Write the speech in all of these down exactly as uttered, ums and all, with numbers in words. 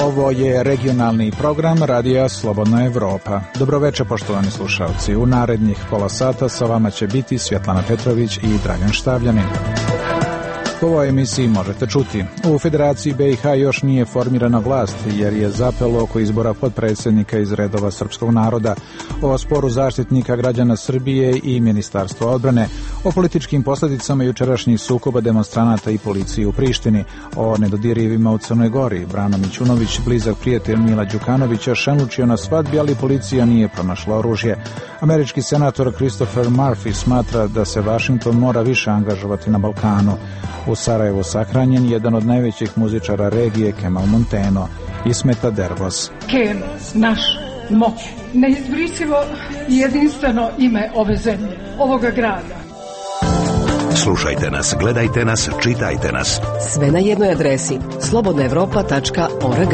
Ovo je regionalni program Radija Slobodna Evropa. Dobroveče, poštovani slušalci. U narednih pola sata sa vama će biti Svjetlana Petrović i Dragan Štavljanin. U ovoj emisiji možete čuti: u Federaciji B i H još nije formirana vlast jer je zapelo oko izbora potpredsjednika iz redova srpskog naroda, o sporu zaštitnika građana Srbije i Ministarstva odbrane, o političkim posljedicama jučerašnjih sukoba demonstranata i policije u Prištini, o nedodirljivima u Crnoj Gori. Brano Mićunović, blizak prijatelj Mila Đukanovića, šanučio na svadbi, ali policija nije pronašla oružje. Američki senator Christopher Murphy smatra da se Vašington mora više angažovati na Balkanu. U Sarajevu sahranjen jedan od najvećih muzičara regije, Kemal Monteno, Ismeta Dervos. Kem, naš, moć, neizbrisivo i jedinstveno ime ove zemlje, ovoga grada. Slušajte nas, gledajte nas, čitajte nas. Sve na jednoj adresi: slobodna evropa tačka org.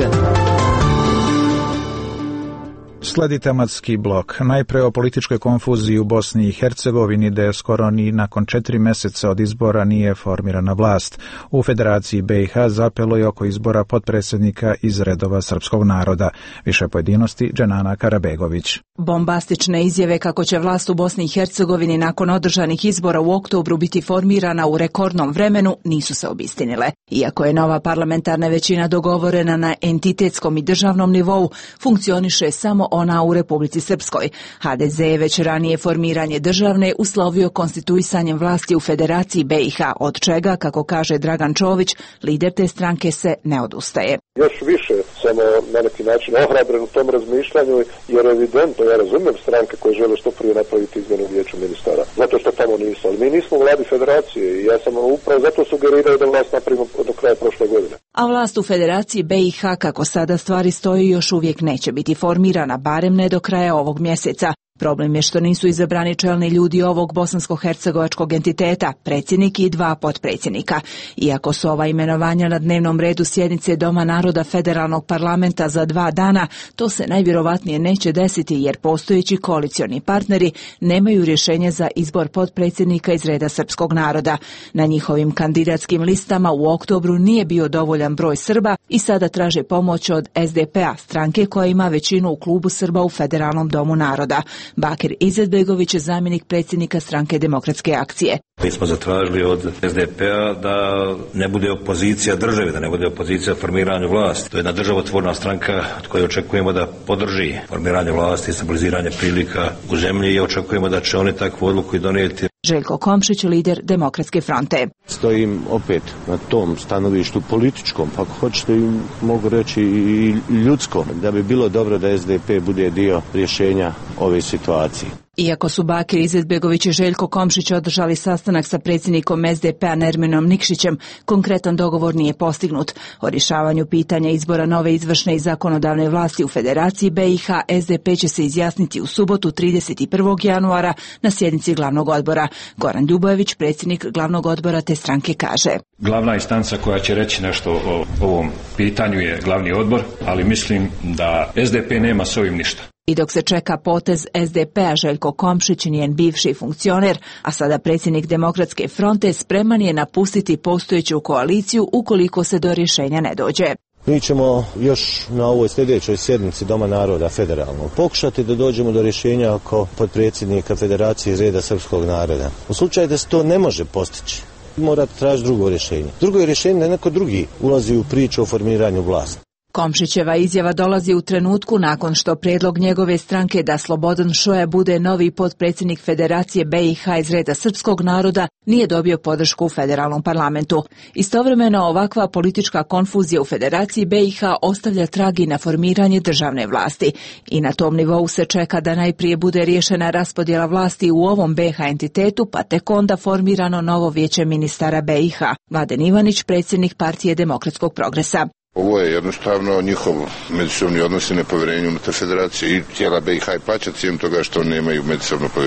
Sledi tematski blok. Najpre o političkoj konfuziji u Bosni i Hercegovini, gde skoro ni nakon četiri meseca od izbora nije formirana vlast. U Federaciji B i H zapelo je oko izbora potpredsjednika iz redova srpskog naroda. Više pojedinosti Dženana Karabegović. Bombastične izjave kako će vlast u Bosni i Hercegovini nakon održanih izbora u oktobru biti formirana u rekordnom vremenu nisu se obistinile. Iako je nova parlamentarna većina dogovorena na entitetskom i državnom nivou, funkcioniše samo ona u Republici Srpskoj. H D Z je već ranije formiranje državne uslovio konstituisanjem vlasti u Federaciji B i H, od čega, kako kaže Dragan Čović, lider te stranke, se ne odustaje. Još više samo na neki način ohrabren u tom razmišljanju, jer evidentno, ja razumijem stranke koje žele što prije napraviti izmjenu vijeća ministara, zato što tamo nisu, ali mi nismo u vladi Federacije i ja sam upravo zato sugerirao da vlast napravimo do kraja prošle godine. A vlast u Federaciji B i H, kako sada stvari stoji, još uvijek neće biti formirana, barem ne do kraja ovog mjeseca. Problem je što nisu izabrani čelni ljudi ovog bosansko-hercegovačkog entiteta, predsjednik i dva potpredsjednika. Iako su ova imenovanja na dnevnom redu sjednice Doma naroda federalnog parlamenta za dva dana, to se najvjerovatnije neće desiti jer postojeći koalicioni partneri nemaju rješenje za izbor potpredsjednika iz reda srpskog naroda. Na njihovim kandidatskim listama u oktobru nije bio dovoljan broj Srba i sada traže pomoć od S D P-a, stranke koja ima većinu u klubu Srba u Federalnom domu naroda. Bakir Izetbegović je zamjenik predsjednika stranke Demokratske akcije. Mi smo zatražili od S D P-a da ne bude opozicija državi, da ne bude opozicija formiranju vlasti. To je jedna državotvorna stranka od koje očekujemo da podrži formiranje vlasti i stabiliziranje prilika u zemlji i očekujemo da će oni takvu odluku i donijeti. Željko Komšić, lider Demokratske fronte. Stojim opet na tom stanovištu političkom, pa ako hoćete mogu reći i ljudskom, da bi bilo dobro da S D P bude dio rješenja ove situacije. Iako su Bakir Izetbegović i Željko Komšić održali sastanak sa predsjednikom S D P-a Nerminom Nikšićem, konkretan dogovor nije postignut. O rješavanju pitanja izbora nove izvršne i zakonodavne vlasti u Federaciji B i H S D P će se izjasniti u subotu trideset prvog januara na sjednici glavnog odbora. Goran Ljubojević, predsjednik glavnog odbora te stranke, kaže: Glavna instanca koja će reći nešto o ovom pitanju je glavni odbor, ali mislim da S D P nema s ovim ništa. I dok se čeka potez S D P-a, Željko Komšić, njen bivši funkcioner, a sada predsjednik Demokratske fronte, spreman je napustiti postojeću koaliciju ukoliko se do rješenja ne dođe. Mi ćemo još na ovoj sljedećoj sjednici Doma naroda federalnog pokušati da dođemo do rješenja oko potpredsjednika Federacije iz reda srpskog naroda. U slučaju da se to ne može postići, morate tražiti drugo rješenje. Drugo je rješenje da neko drugi ulazi u priču o formiranju vlasti. Komšićeva izjava dolazi u trenutku nakon što prijedlog njegove stranke da Slobodan Šoja bude novi potpredsjednik Federacije B i H iz reda srpskog naroda nije dobio podršku u federalnom parlamentu. Istovremeno ovakva politička konfuzija u Federaciji B i H ostavlja trag i na formiranje državne vlasti. I na tom nivou se čeka da najprije bude riješena raspodjela vlasti u ovom B i H entitetu, pa tek onda formirano novo vijeće ministara B i H. Mladen Ivanić, predsjednik Partije demokratskog progresa. Ovo je jednostavno njihov međusobni odnos i nepovjerenje unutar federacije i cijela B i H plaća cijem toga što nemaju međusobno povjerenje.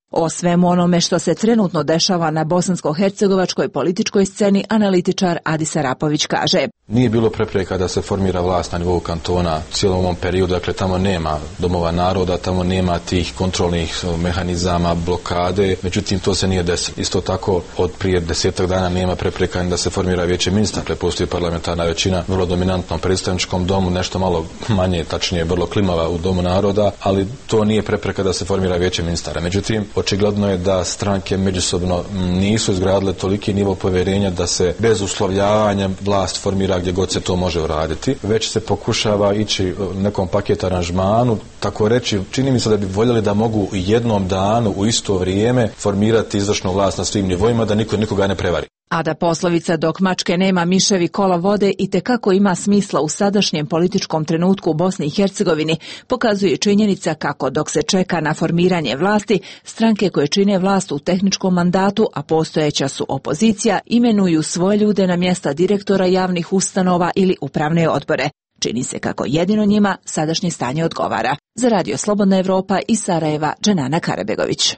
O svemu onome što se trenutno dešava na bosansko-hercegovačkoj političkoj sceni analitičar Adis Arapović kaže: Nije bilo prepreka da se formira vlast na nivou kantona cijelom ovom periodu, dakle tamo nema domova naroda, tamo nema tih kontrolnih mehanizama, blokade, međutim to se nije desilo. Isto tako od prije desetak dana nema prepreka da se formira vijeće ministara, dakle postoji parlamentarna većina, vrlo dominantnom predstavničkom domu, nešto malo manje, tačnije vrlo klimava u domu naroda, ali to nije prepreka da se formira vijeće ministara. Međutim, očigledno je da stranke međusobno nisu izgradile toliki nivo povjerenja da se bez uslovljavanja vlast formira gdje god se to može uraditi. Već se pokušava ići nekom paket aranžmanu, tako reći, čini mi se da bi voljeli da mogu u jednom danu u isto vrijeme formirati izvršnu vlast na svim nivoima, da niko nikoga ne prevari. A da poslovica dok mačke nema miševi kola vode i tekako ima smisla u sadašnjem političkom trenutku u Bosni i Hercegovini, pokazuje činjenica kako dok se čeka na formiranje vlasti, stranke koje čine vlast u tehničkom mandatu, a postojeća su opozicija, imenuju svoje ljude na mjesta direktora javnih ustanova ili upravne odbore. Čini se kako jedino njima sadašnje stanje odgovara. Za Radio Slobodna Evropa iz Sarajeva, Dženana Karabegović.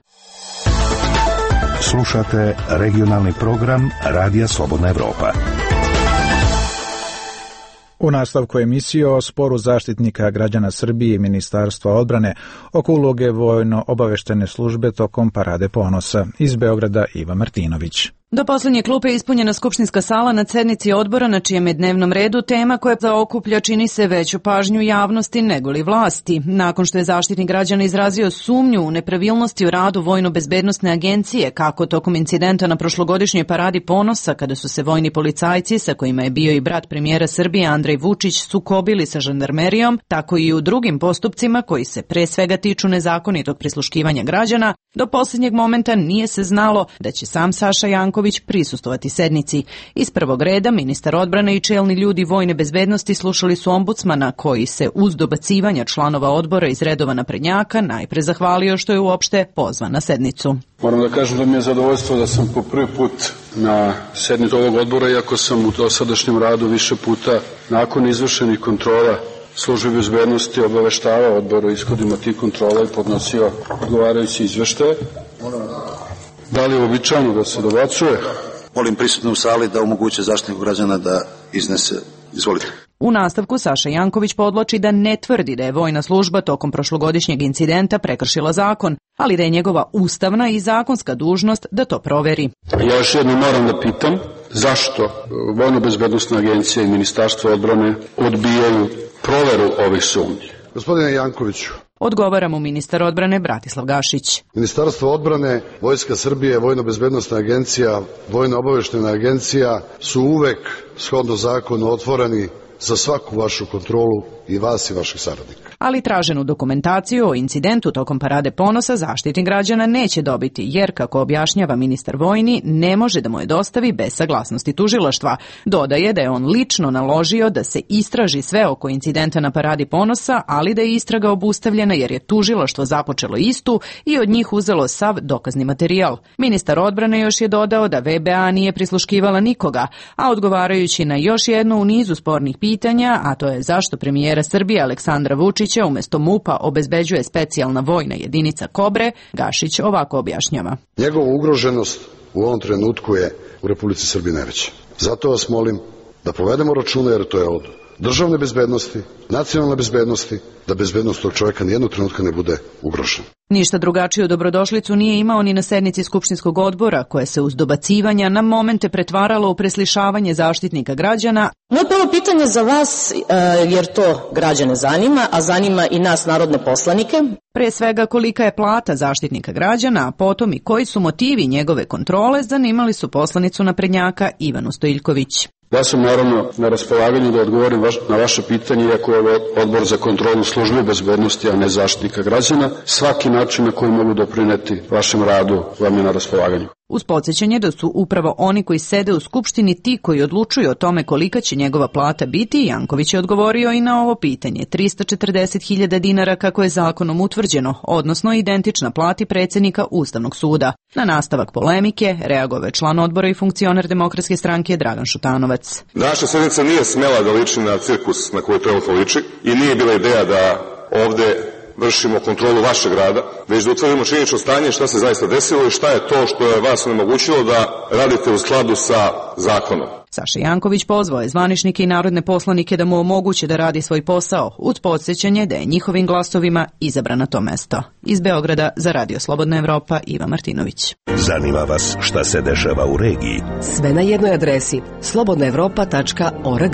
Slušate regionalni program Radija Slobodna Evropa. U nastavku emisije o sporu zaštitnika građana Srbije i Ministarstva odbrane oko uloge vojno-obaveštene službe tokom Parade ponosa. Iz Beograda Iva Martinović. Do posljednje klupe je ispunjena skupštinska sala na sednici odbora na čijem je dnevnom redu tema koja zaokuplja čini se veću pažnju javnosti nego li vlasti. Nakon što je zaštitnik građana izrazio sumnju u nepravilnosti u radu Vojno-bezbednosne agencije, kako tokom incidenta na prošlogodišnjoj Paradi ponosa, kada su se vojni policajci, sa kojima je bio i brat premijera Srbije Andrej Vučić, sukobili sa žandarmerijom, tako i u drugim postupcima koji se pre svega tiču nezakonitog prisluškivanja građana, do posljednjeg momenta nije se znalo da će sam Saša Janković prisustovati sednici. Iz prvog reda ministar odbrane i čelni ljudi vojne bezbednosti slušali su ombudsmana koji se uz dobacivanja članova odbora iz redova naprednjaka najpre zahvalio što je uopšte pozvan na sednicu. Moram da kažem da mi je zadovoljstvo da sam po prvi put na sednici ovog odbora, iako sam u dosadašnjem radu više puta nakon izvršenih kontrola službe bezbednosti obaveštavao odbor o ishodima tih kontrola i podnosio odgovarajući izveštaje. Da li je uobičajeno da se dobacuje? Molim prisutne u sali da omoguće zaštitniku građana da iznese. Izvolite. U nastavku Saša Janković podvlači da ne tvrdi da je vojna služba tokom prošlogodišnjeg incidenta prekršila zakon, ali da je njegova ustavna i zakonska dužnost da to proveri. Ja još jednom moram da pitam zašto Vojno-bezbednosna agencija i Ministarstvo odbrane odbijaju proveru ovih sumnji. Gospodine Jankoviću, odgovara mu ministar odbrane Bratislav Gašić. Ministarstvo odbrane, Vojska Srbije, Vojno-bezbednosna agencija, Vojno-obaveštena agencija su uvek shodno zakonu otvoreni za svaku vašu kontrolu i vas i vaših saradnika. Ali traženu dokumentaciju o incidentu tokom Parade ponosa Zaštitnik građana neće dobiti, jer, kako objašnjava ministar vojni, ne može da mu je dostavi bez saglasnosti tužilaštva. Dodaje da je on lično naložio da se istraži sve oko incidenta na Paradi ponosa, ali da je istraga obustavljena jer je tužilaštvo započelo istu i od njih uzelo sav dokazni materijal. Ministar odbrane još je dodao da V B A nije prisluškivala nikoga, a odgovarajući na još jednu u nizu spornih pitanja, a to je zašto premijera Srbije Aleksandra Vučića umjesto MUP-a obezbeđuje specijalna vojna jedinica Kobre, Gašić ovako objašnjava. Njegova ugroženost u ovom trenutku je u Republici Srbiji najveća. Zato vas molim da povedemo računa, jer to je od državne bezbednosti, nacionalne bezbednosti, da bezbednost tog čovjeka nijednog trenutka ne bude ugrožena. Ništa drugačiju dobrodošlicu nije imao ni na sednici skupštinskog odbora, koje se uz dobacivanja na momente pretvaralo u preslišavanje Zaštitnika građana. Moje prvo pitanje za vas, jer to građane zanima, a zanima i nas narodne poslanike. Pre svega kolika je plata Zaštitnika građana, a potom i koji su motivi njegove kontrole, zanimali su poslanicu naprednjaka Ivanu Stojiljković. Ja sam naravno na raspolaganju da odgovorim vaš, na vaše pitanje, iako je odbor za kontrolu službe bezbednosti, a ne Zaštitnika građana. Svaki način na koji mogu doprineti vašem radu vam je na raspolaganju. Uz podsjećanje da su upravo oni koji sede u Skupštini ti koji odlučuju o tome kolika će njegova plata biti, Janković je odgovorio i na ovo pitanje. trista četrdeset hiljada dinara kako je zakonom utvrđeno, odnosno identična plati predsjednika Ustavnog suda. Na nastavak polemike reagovao je član odbora i funkcioner Demokratske stranke Dragan Šutanovac. Naša sjednica nije smela da liči na cirkus na koji trenutno liči i nije bila ideja da ovde vršimo kontrolu vašeg rada, već da utvrdimo činjenično stanje šta se zaista desilo i šta je to što je vas onemogućilo da radite u skladu sa zakonom. Saša Janković pozvao je zvaničnike i narodne poslanike da mu omoguće da radi svoj posao, uz podsjećanje da je njihovim glasovima izabran na to mesto. Iz Beograda za Radio Slobodna Evropa, Iva Martinović. Zanima vas šta se dešava u regiji? Sve na jednoj adresi slobodna evropa tačka org.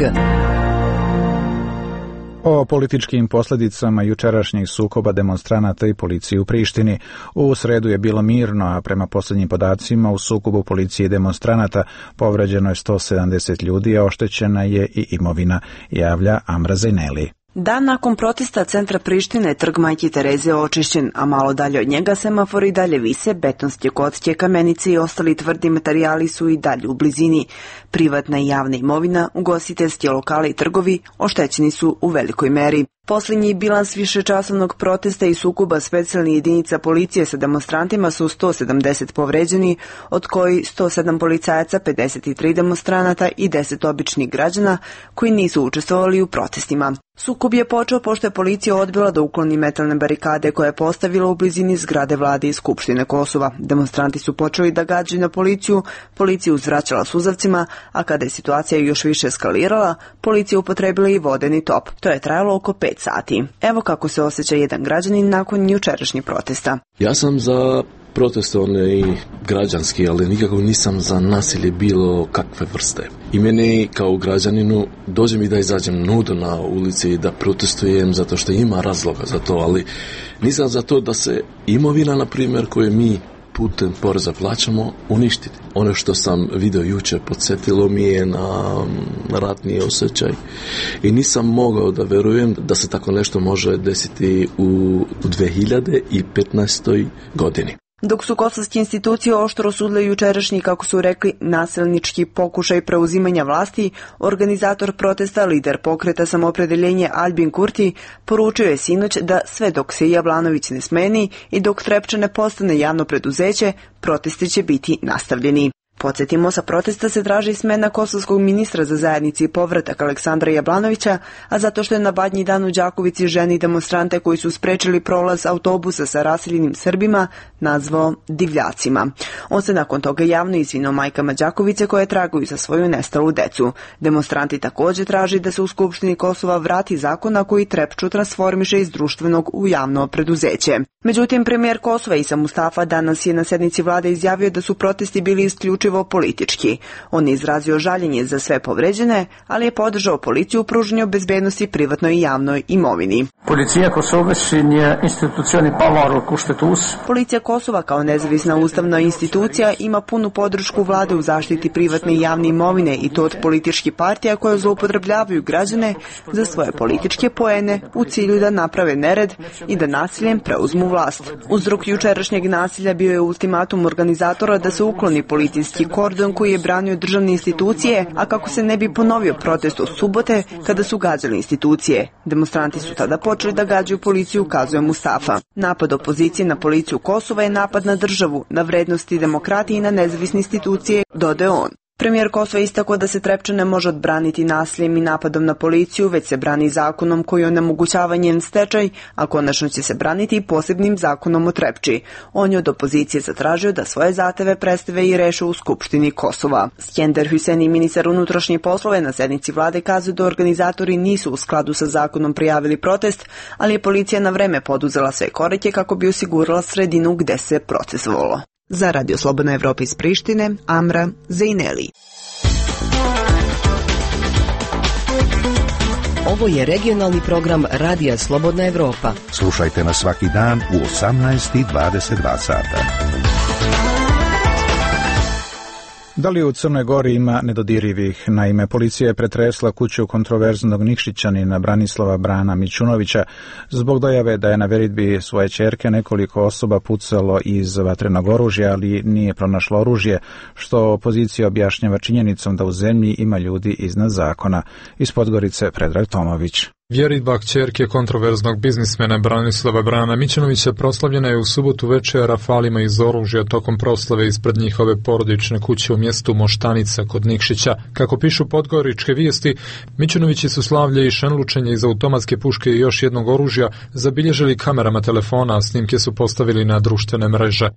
O političkim posljedicama jučerašnjeg sukoba demonstranata i policije u Prištini. U sredu je bilo mirno, a prema posljednjim podacima u sukobu policije i demonstranata povređeno je sto sedamdeset ljudi, a oštećena je i imovina, javlja Amra Zajneli. Dan nakon protesta centra Prištine, trg Majke Tereze je očišćen, a malo dalje od njega semafori dalje vise, betonske kocke, kamenice i ostali tvrdi materijali su i dalje u blizini. Privatna i javna imovina, ugostiteljski lokali i trgovi oštećeni su u velikoj meri. Posljednji bilans višečasovnog protesta i sukoba specijalnih jedinica policije sa demonstrantima su sto sedamdeset povređeni, od koji sto sedam policajaca, pedeset tri demonstranata i deset običnih građana koji nisu učestvovali u protestima. Sukob je počeo pošto je policija odbila da ukloni metalne barikade koje je postavila u blizini zgrade vlade i Skupštine Kosova. Demonstranti su počeli da gađaju na policiju, policija uzvraćala suzavcima, a kada je situacija još više eskalirala, policija upotrebila i vodeni top. To je trajalo oko pet sati. Evo kako se osjeća jedan građanin nakon jučerašnjih protesta. Ja sam za proteste one i građanski, ali nikako nisam za nasilje bilo kakve vrste. I meni kao građaninu dođe mi da izađem nudo na ulici i da protestujem zato što ima razloga za to, ali nisam za to da se imovina, na primjer, koju mi putem poreza plaćamo, uništiti. Ono što sam vidio jučer podsjetilo mi je na ratni osjećaj i nisam mogao da verujem da se tako nešto može desiti u dve hiljade petnaestoj godini. Dok su kosovske institucije oštro osudile jučerašnji, kako su rekli, nasilnički pokušaj preuzimanja vlasti, organizator protesta, lider pokreta Samoopredeljenje Albin Kurti, poručio je sinoć da sve dok se Jablanović ne smeni i dok Trepča ne postane javno preduzeće, protesti će biti nastavljeni. Podsjetimo, sa protesta se traži smena kosovskog ministra za zajednici i povratak Aleksandra Jablanovića, a zato što je na Badnji dan u Đakovici ženi demonstrante koji su sprečili prolaz autobusa sa raseljenim Srbima nazvao divljacima. On se nakon toga javno izvinio majkama Đakovice koje tragaju za svoju nestalu decu. Demonstranti također traži da se u Skupštini Kosova vrati zakona koji Trepču transformiše iz društvenog u javno preduzeće. Međutim, premijer Kosova Isa Mustafa danas je na sednici vlade izjavio da su protesti bili isključivo politički. On je izrazio žaljenje za sve povređene, ali je podržao policiju u pružanju bezbednosti privatnoj i javnoj imovini. Policija Kosova je institucioni pavarul kushtetus. Policija Kosova kao nezavisna ustavna institucija ima punu podršku vlade u zaštiti privatne i javne imovine i to od političkih partija koje zloupotrebljavaju građane za svoje političke poene u cilju da naprave nered i da nasiljem preuzmu vlast. Uzrok jučerašnjeg nasilja bio je ultimatum organizatora da se ukloni policijski kordon koji je branio državne institucije, a kako se ne bi ponovio protest od subote kada su gađali institucije. Demonstranti su tada počeli da gađaju policiju, kazuje Mustafa. Napad opozicije na policiju Kosova je napad na državu, na vrednosti demokratije i na nezavisne institucije, dodaje on. Premijer Kosova istakao da se Trepča ne može odbraniti nasiljem i napadom na policiju, već se brani zakonom koji onemogućava njen stečaj, a konačno će se braniti i posebnim zakonom o Trepči. On je od opozicije zatražio da svoje zahteve predstave i reše u Skupštini Kosova. Skender Hüseni, ministar unutrašnjih poslova, na sednici vlade kazao da organizatori nisu u skladu sa zakonom prijavili protest, ali je policija na vreme poduzela sve korake kako bi osigurala sredinu gde se protestovalo. Za Radio Slobodna Evropa iz Prištine, Amra Zajneli. Ovo je regionalni program Radija Slobodna Evropa. Slušajte nas svaki dan u osamnaest i dvadeset dva sata. Da li u Crnoj Gori ima nedodirivih? Naime, policija je pretresla kuću kontroverznog Nikšićanina Branislava Brana Mićunovića zbog dojave da je na veritbi svoje ćerke nekoliko osoba pucalo iz vatrenog oružja, ali nije pronašlo oružje, što opozicija objašnjava činjenicom da u zemlji ima ljudi iznad zakona. Iz Podgorice Predrag Tomović. Vjeridba kćerke kontroverznog biznismena Branislava Brana Mićunovića proslavljena je u subotu večer rafalima iz oružja tokom proslave ispred njihove porodične kuće u mjestu Moštanica kod Nikšića. Kako pišu podgoričke vijesti, Mićunovići su slavlje i šenlučenje iz automatske puške i još jednog oružja zabilježili kamerama telefona, a snimke su postavili na društvene mreže.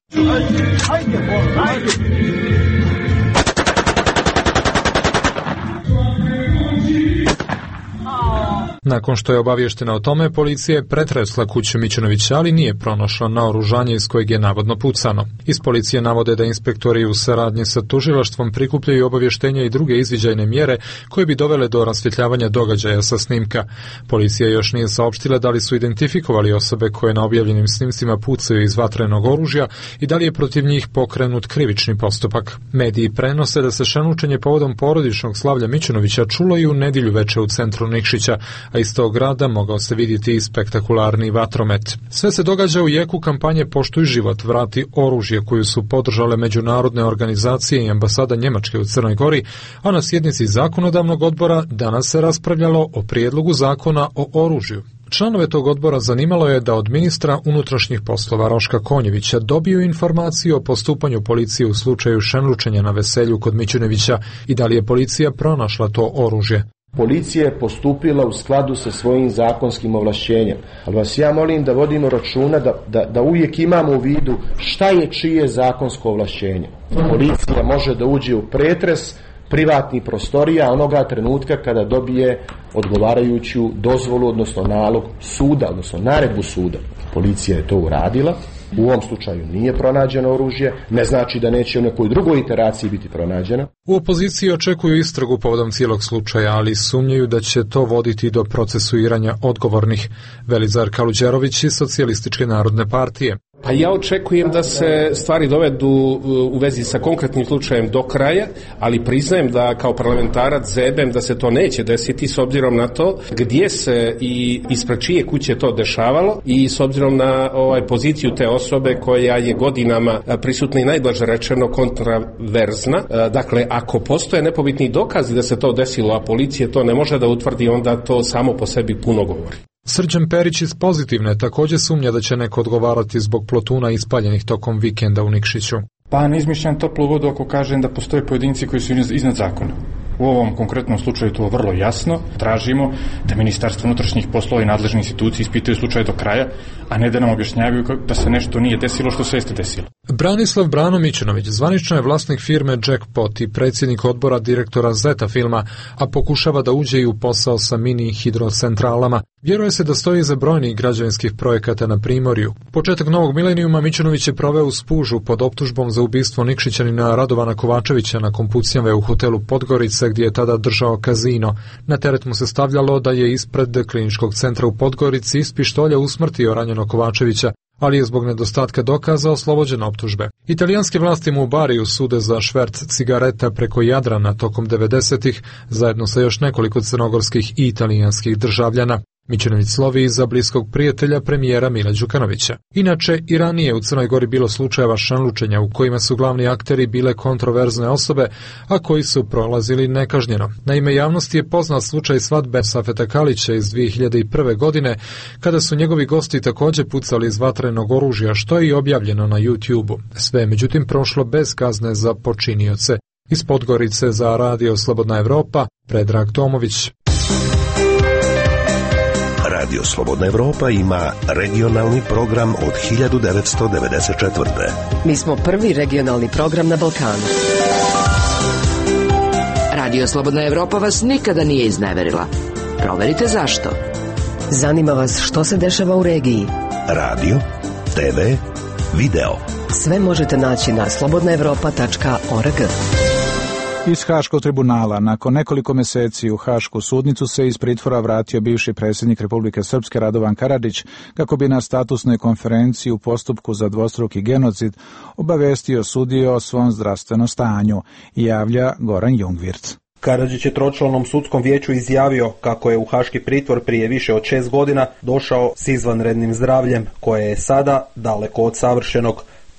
Nakon što je obavještena o tome, policija je pretresla kuću Mićunovića, ali nije pronašla naoružanje iz kojeg je navodno pucano. Iz policije navode da inspektori u saradnji sa tužilaštvom prikupljaju obavještenja i druge izviđajne mjere koje bi dovele do rasvjetljavanja događaja sa snimka. Policija još nije saopštila da li su identifikovali osobe koje na objavljenim snimcima pucaju iz vatrenog oružja i da li je protiv njih pokrenut krivični postupak. Mediji prenose da se šenlučenje povodom porodičnog slavlja Mićunovića čulo i u nedjelju veče u centru Nikšića, a iz tog grada mogao se vidjeti i spektakularni vatromet. Sve se događa u jeku kampanje Poštuj život, vrati oružje koju su podržale međunarodne organizacije i ambasada Njemačke u Crnoj Gori, a na sjednici zakonodavnog odbora danas se raspravljalo o prijedlogu zakona o oružju. Članove tog odbora zanimalo je da od ministra unutrašnjih poslova Roška Konjevića dobiju informaciju o postupanju policije u slučaju šenlučenja na veselju kod Mićunovića i da li je policija pronašla to oružje. Policija je postupila u skladu sa svojim zakonskim ovlašćenjem, ali vas ja molim da vodimo računa da, da, da uvijek imamo u vidu šta je čije zakonsko ovlašćenje. Policija može da uđe u pretres privatnih prostorija onoga trenutka kada dobije odgovarajuću dozvolu, odnosno nalog suda, odnosno naredbu suda. Policija je to uradila. U ovom slučaju nije pronađeno oružje, ne znači da neće u nekoj drugoj iteraciji biti pronađena. U opoziciji očekuju istragu povodom cijelog slučaja, ali sumnjaju da će to voditi do procesuiranja odgovornih. Velizar Kaluđerović iz Socijalističke narodne partije. Pa ja očekujem da se stvari dovedu u vezi sa konkretnim slučajem do kraja, ali priznajem da kao parlamentarac zebem da se to neće desiti s obzirom na to gdje se i ispred čije kuće to dešavalo i s obzirom na ovaj poziciju te osobe koja je godinama prisutna i najblaže rečeno kontraverzna. Dakle, ako postoje nepobitni dokazi da se to desilo, a policija to ne može da utvrdi, onda to samo po sebi puno govori. Srđan Perić iz Pozitivne također sumnja da će neko odgovarati zbog plotuna ispaljenih tokom vikenda u Nikšiću. Pa ne izmišljam toplu vodu ako kažem da postoje pojedinci koji su iznad zakona. U ovom konkretnom slučaju to vrlo jasno. Tražimo da Ministarstvo unutrašnjih poslova i nadležne institucije ispitaju slučaj do kraja, a ne da nam objašnjavaju da se nešto nije desilo što se jeste desilo. Branislav Brano Mićunović zvanično je vlasnik firme Jackpot i predsjednik odbora direktora Zeta filma, a pokušava da uđe i u posao sa mini hidrocentralama. Vjeruje se da stoji iza brojnih građevinskih projekata na Primorju. Početak novog milenijuma Mićunović je proveo u Spužu pod optužbom za ubistvo Nikšićanina Radovana Kovačevića nakon pucnjave u hotelu Podgorice gdje je tada držao kazino. Na teret mu se stavljalo da je ispred kliničkog centra u Podgorici iz pištolja usmrtio ranjenog Kovačevića, ali je zbog nedostatka dokaza oslobođen optužbe. Italijanske vlasti mu u Bariju sude za šverc cigareta preko Jadrana tokom devedesetih zajedno sa još nekoliko crnogorskih i italijanskih državljana. Mićunović slovi za bliskog prijatelja premijera Mila Đukanovića. Inače, i ranije u Crnoj Gori bilo slučajeva šenlučenja u kojima su glavni akteri bile kontroverzne osobe, a koji su prolazili nekažnjeno. Naime, javnosti je poznat slučaj svadbe Safeta Kalića iz dvije hiljade prve. godine, kada su njegovi gosti također pucali iz vatrenog oružja, što je i objavljeno na YouTube-u. Sve je međutim prošlo bez kazne za počinioce. Iz Podgorice za Radio Slobodna Evropa, Predrag Tomović. Radio Slobodna Evropa ima regionalni program od hiljadu devetsto devedeset četvrte. Mi smo prvi regionalni program na Balkanu. Radio Slobodna Evropa vas nikada nije izneverila. Proverite zašto. Zanima vas što se dešava u regiji. Radio, te ve, video. Sve možete naći na slobodna evropa tačka org. Iz Haškog tribunala nakon nekoliko mjeseci u Hašku sudnicu se iz pritvora vratio bivši predsjednik Republike Srpske Radovan Karadžić kako bi na statusnoj konferenciji u postupku za dvostruki genocid obavestio sudiju o svom zdravstvenom stanju, javlja Goran Jungwirth. Karadžić je tročlanom sudskom vijeću izjavio kako je u haški pritvor prije više od šest godina došao s izvanrednim zdravljem, koje je sada daleko od savršenog.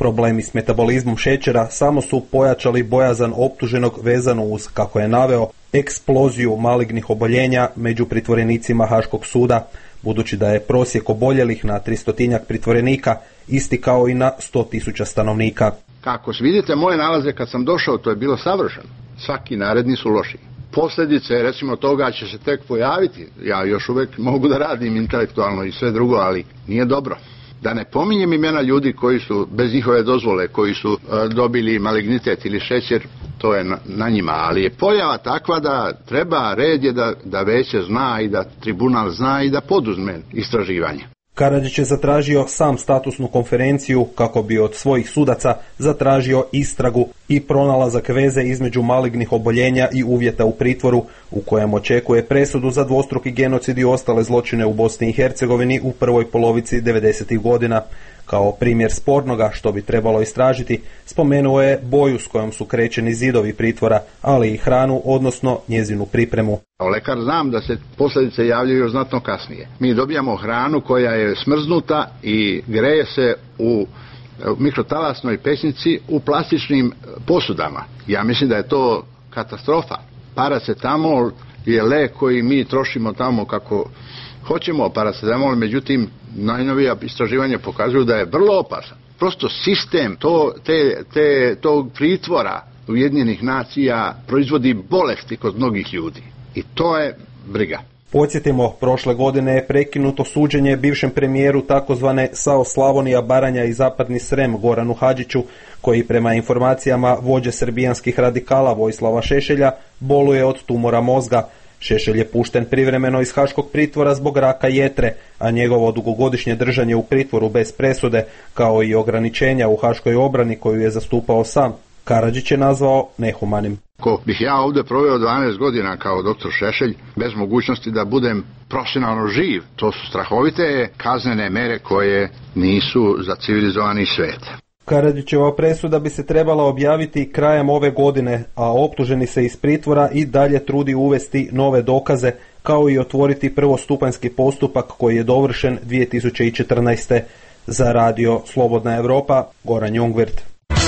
Problemi s metabolizmom šećera samo su pojačali bojazan optuženog vezano uz, kako je naveo, eksploziju malignih oboljenja među pritvorenicima Haškog suda, budući da je prosjek oboljelih na tristotinjak pritvorenika isti kao i na sto tisuća stanovnika. Kako vidite moje nalaze kad sam došao, to je bilo savršeno. Svaki naredni su loši. Posljedice, recimo, toga će se tek pojaviti. Ja još uvijek mogu da radim intelektualno i sve drugo, ali nije dobro. Da ne pominjem imena ljudi koji su, bez njihove dozvole, koji su e, dobili malignitet ili šećer, to je na, na njima. Ali je pojava takva da treba, red je da, da veće zna i da tribunal zna i da poduzme istraživanje. Karadžić je zatražio sam statusnu konferenciju kako bi od svojih sudaca zatražio istragu i pronalazak veze između malignih oboljenja i uvjeta u pritvoru, u kojem očekuje presudu za dvostruki genocid i ostale zločine u Bosni i Hercegovini u prvoj polovici devedesetih godina. Kao primjer spornoga što bi trebalo istražiti, spomenuo je boju s kojom su krečeni zidovi pritvora, ali i hranu, odnosno njezinu pripremu. Kao lekar znam da se posljedice javljaju znatno kasnije. Mi dobijamo hranu koja je smrznuta i greje se u mikrotalasnoj pećnici u plastičnim posudama. Ja mislim da je to katastrofa. Paracetamol je lek koji mi trošimo tamo kako hoćemo, paracetamol, međutim najnovija istraživanja pokazuju da je vrlo opasan. Prosto sistem to, te, te, tog pritvora Ujedinjenih nacija proizvodi bolesti kod mnogih ljudi. I to je briga. Podsjetimo, prošle godine je prekinuto suđenje bivšem premijeru takozvane S A O Slavonija, Baranja i Zapadni Srem Goranu Hadžiću, koji prema informacijama vođe srbijanskih radikala Vojislava Šešelja boluje od tumora mozga. Šešelj je pušten privremeno iz haškog pritvora zbog raka jetre, a njegovo dugogodišnje držanje u pritvoru bez presude, kao i ograničenja u haškoj obrani koju je zastupao sam, Karadžić je nazvao nehumanim. Ako bih ja ovdje proveo dvanaest godina kao doktor Šešelj, bez mogućnosti da budem profesionalno živ, to su strahovite kaznene mere koje nisu za civilizovani svijet. Karadžićeva presuda bi se trebala objaviti krajem ove godine, a optuženi se iz pritvora i dalje trudi uvesti nove dokaze, kao i otvoriti prvostupanjski postupak koji je dovršen dvije tisuće četrnaeste. Za radio Slobodna Evropa, Goran Jungwirth.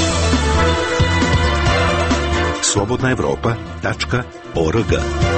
slobodna evropa tačka org.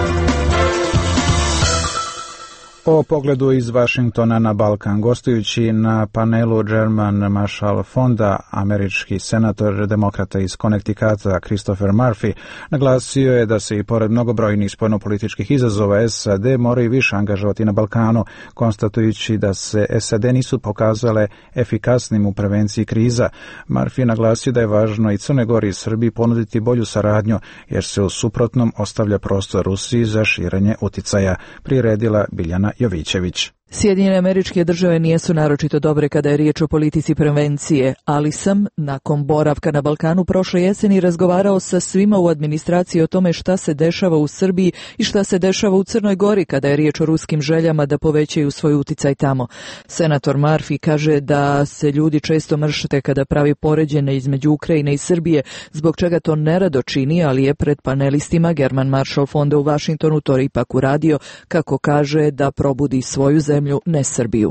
O pogledu iz Vašingtona na Balkan, gostujući na panelu German Marshall Fonda, američki senator demokrata iz Connecticuta Christopher Murphy naglasio je da se i pored mnogobrojnih spoljnopolitičkih izazova S A D moraju više angažovati na Balkanu, konstatujući da se S A D nisu pokazale efikasnim u prevenciji kriza. Murphy je naglasio da je važno i Crnoj Gori i Srbiji ponuditi bolju saradnju, jer se u suprotnom ostavlja prostor Rusiji za širenje uticaja, priredila Biljana Jovićević. Sjedinjene Američke Države nijesu naročito dobre kada je riječ o politici prevencije, ali sam, nakon boravka na Balkanu prošle jeseni, razgovarao sa svima u administraciji o tome šta se dešava u Srbiji i šta se dešava u Crnoj Gori kada je riječ o ruskim željama da povećaju svoj uticaj tamo. Senator Murphy kaže da se ljudi često mršte kada pravi poređenje između Ukrajine i Srbije, zbog čega to nerado čini, ali je pred panelistima German Marshall Fonda u Vašingtonu to ipak uradio, kako kaže, da probudi svoju zemlju, ne Srbiju.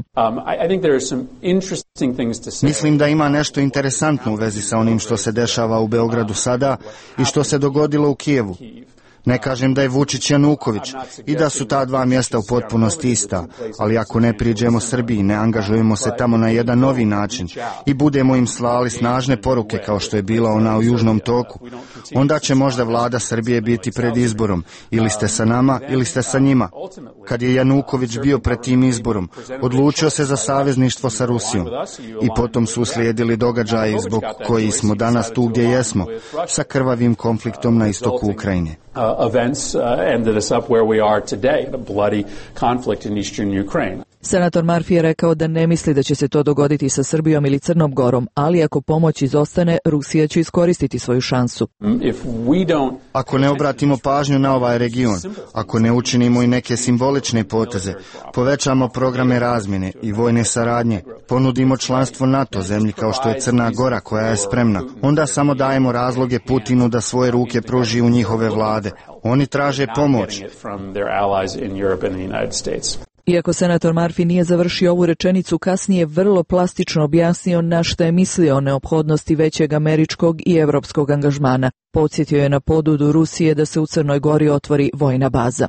Mislim da ima nešto interesantno u vezi sa onim što se dešava u Beogradu sada i što se dogodilo u Kijevu. Ne kažem da je Vučić Januković i da su ta dva mjesta u potpunosti ista, ali ako ne priđemo Srbiji, ne angažujemo se tamo na jedan novi način i budemo im slali snažne poruke kao što je bila ona u Južnom toku, onda će možda vlada Srbije biti pred izborom, ili ste sa nama ili ste sa njima. Kad je Januković bio pred tim izborom, odlučio se za savezništvo sa Rusijom i potom su uslijedili događaji zbog koji smo danas tu gdje jesmo, sa krvavim konfliktom na istoku Ukrajine. Uh, events uh, ended us up where we are today, a bloody conflict in eastern Ukraine. Senator Murphy je rekao da ne misli da će se to dogoditi sa Srbijom ili Crnom Gorom, ali ako pomoć izostane, Rusija će iskoristiti svoju šansu. Ako ne obratimo pažnju na ovaj region, ako ne učinimo i neke simbolične poteze, povećamo programe razmjene i vojne saradnje, ponudimo članstvo NATO zemlji kao što je Crna Gora koja je spremna, onda samo dajemo razloge Putinu da svoje ruke pruži u njihove vlade. Oni traže pomoć. Iako senator Murphy nije završio ovu rečenicu, kasnije vrlo plastično objasnio na šta je mislio o neophodnosti većeg američkog i evropskog angažmana. Podsjetio je na ponudu Rusije da se u Crnoj Gori otvori vojna baza.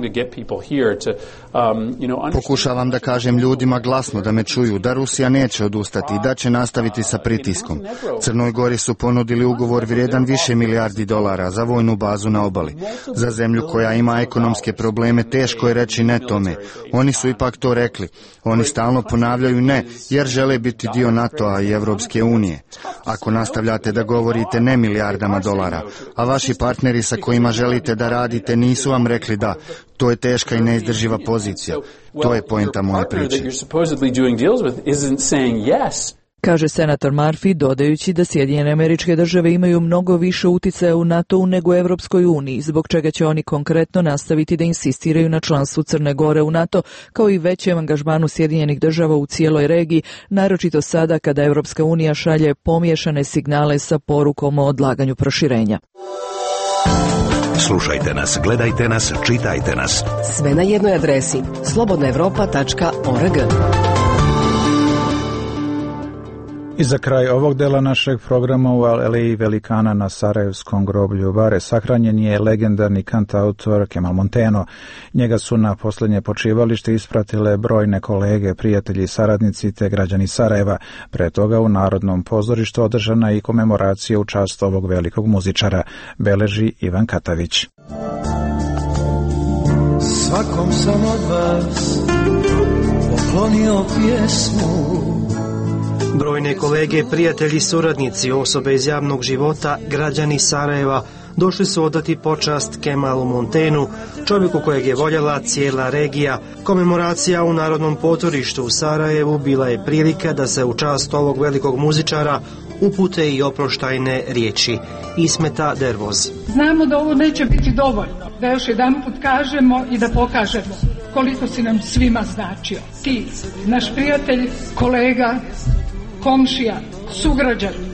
Pokušavam da kažem ljudima glasno da me čuju, da Rusija neće odustati i da će nastaviti sa pritiskom. Crnoj Gori su ponudili ugovor vrijedan više milijardi dolara za vojnu bazu na obali. Za zemlju koja ima ekonomske probleme teško je reći ne tome. Oni su ipak to rekli. Oni stalno ponavljaju ne, jer žele biti dio NATO-a i Evropske unije. Ako nastavljate da govorite ne milijardama dolara, a vaši partneri sa kojima želite da radite nisu vam rekli da, to je teška i neizdrživa pozicija. To je poenta moje priče. Kaže senator Murphy, dodajući da Sjedinjene Američke Države imaju mnogo više uticaja u NATO-u nego u Evropskoj uniji, zbog čega će oni konkretno nastaviti da insistiraju na članstvu Crne Gore u NATO, kao i većem angažmanu Sjedinjenih Država u cijeloj regiji, naročito sada kada Evropska unija šalje pomiješane signale sa porukom o odlaganju proširenja. Slušajte nas, gledajte nas, čitajte nas. Sve na jednoj adresi slobodna evropa tačka org. I za kraj ovog dela našeg programa u aleji velikana na Sarajevskom groblju Bare sahranjen je legendarni kantautor Kemal Monteno. Njega su na posljednje počivalište ispratile brojne kolege, prijatelji, saradnici te građani Sarajeva. Pre toga u Narodnom pozorištu održana i komemoracija u čast ovog velikog muzičara, beleži Ivan Katavić. Svakom sam od vas poklonio pjesmu. Brojne kolege, prijatelji, suradnici, osobe iz javnog života, građani Sarajeva došli su odati počast Kemalu Montenu, čovjeku kojeg je voljela cijela regija. Komemoracija u Narodnom pozorištu u Sarajevu bila je prilika da se u čast ovog velikog muzičara upute i oproštajne riječi. Ismeta Dervoz. Znamo da ovo neće biti dovoljno, da još jedanput kažemo i da pokažemo koliko si nam svima značio. Ti, naš prijatelj, kolega, komšija, sugrađanin,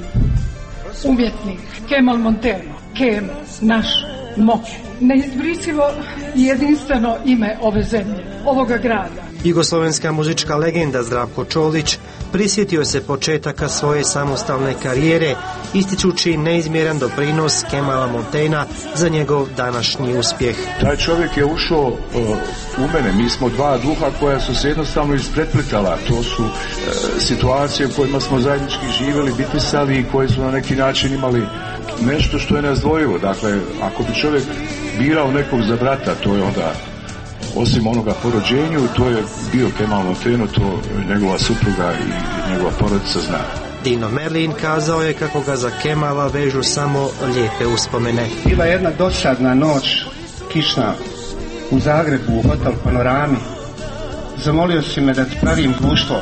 umjetnik, Kemal Monteno, Kemo, naš Moke. Neizbrisivo i jedinstveno ime ove zemlje, ovoga grada. Jugoslovenska muzička legenda Zdravko Čolić prisjetio se početaka svoje samostalne karijere, ističući neizmjeran doprinos Kemala Montena za njegov današnji uspjeh. Taj čovjek je ušao uh, u mene, mi smo dva duha koja su se jednostavno ispreplitala, to su uh, situacije u kojima smo zajednički živjeli, bitisali i koji su na neki način imali nešto što je nezdvojivo. Dakle, ako bi čovjek birao nekog za brata, to je onda osim onoga po rođenju, to je bio Kemal Monteno, to njegova supruga i njegova porodica zna. Dino Merlin kazao je kako ga za Kemala vežu samo lijepe uspomene. Bila jedna dosadna noć, kišna, u Zagrebu, u hotel Panorami. Zamolio si me da ti pravim društvo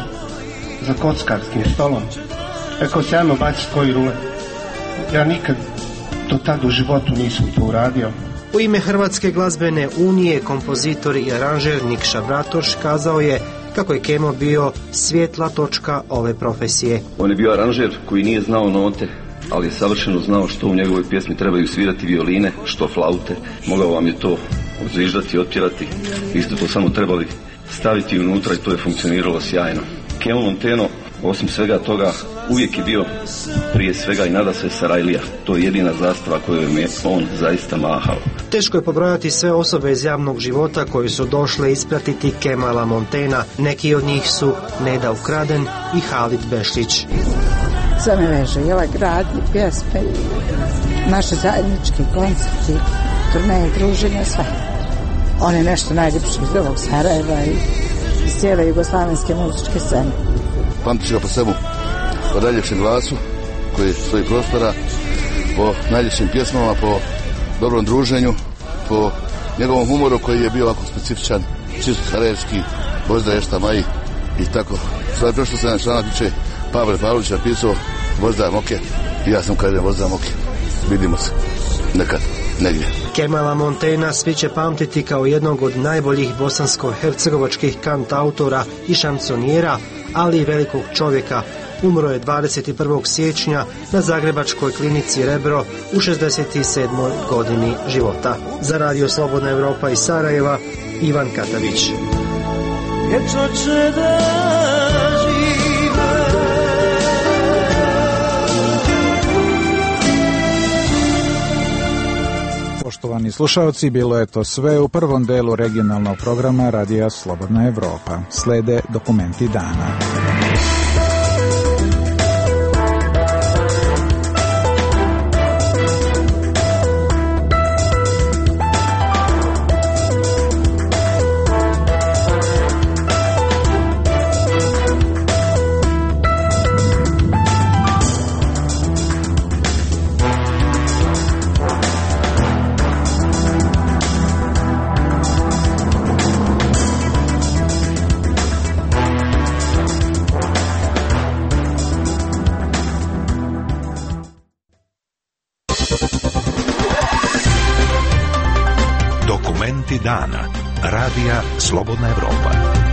za kockarskim stolom. Rekao se, ajmo baciti koji rule. Ja nikad do tad u životu nisam to uradio. U ime Hrvatske glazbene unije kompozitor i aranžer Nikša Bratoš kazao je kako je Kemo bio svjetla točka ove profesije. On je bio aranžer koji nije znao note, ali je savršeno znao što u njegovoj pjesmi trebaju svirati violine, što flaute. Mogao vam je to zviždati, otpjerati. Vi ste to samo trebali staviti unutra i to je funkcioniralo sjajno. Kemo Monteno, osim svega toga, uvijek je bio prije svega i nada se Sarajlija. To je jedina zastava koju je on zaista mahao. Teško je pobrojati sve osobe iz javnog života koji su došle ispratiti Kemala Montena. Neki od njih su Neda Ukraden i Halid Bešlić. Za me veže i ovaj grad i pjesme, naše zajednički koncerti, turneje, druženja, sve. On je nešto najljepše iz ovog Sarajeva i iz cijele jugoslavenske muzičke scene. Pamtiš ga po svemu, po najljepšem glasu koji stoji prostora, po najljepšim pjesmama, po dobrom druženju, po njegovom humoru koji je bio ovako specifičan, čisto sarajevski, Bozdaješta Maji i tako. Sada prošlo se na članak tiče Pavle Pavlović napisao Bozdaja Moke i ja sam kažem Bozdaja Moke. Vidimo se nekad, negdje. Kemala Montena svi će pamtiti kao jednog od najboljih bosansko-hercegovačkih kantautora i šansonijera, ali i velikog čovjeka. Umro je dvadeset prvog siječnja na Zagrebačkoj klinici Rebro u šezdeset sedmoj godini života. Za Radio Slobodna Evropa iz Sarajeva, Ivan Katavić. vječno će da žive. Poštovani slušalci, bilo je to sve u prvom delu regionalnog programa Radija Slobodna Evropa. Slede dokumenti dana. Dana. Radija Slobodna Evropa.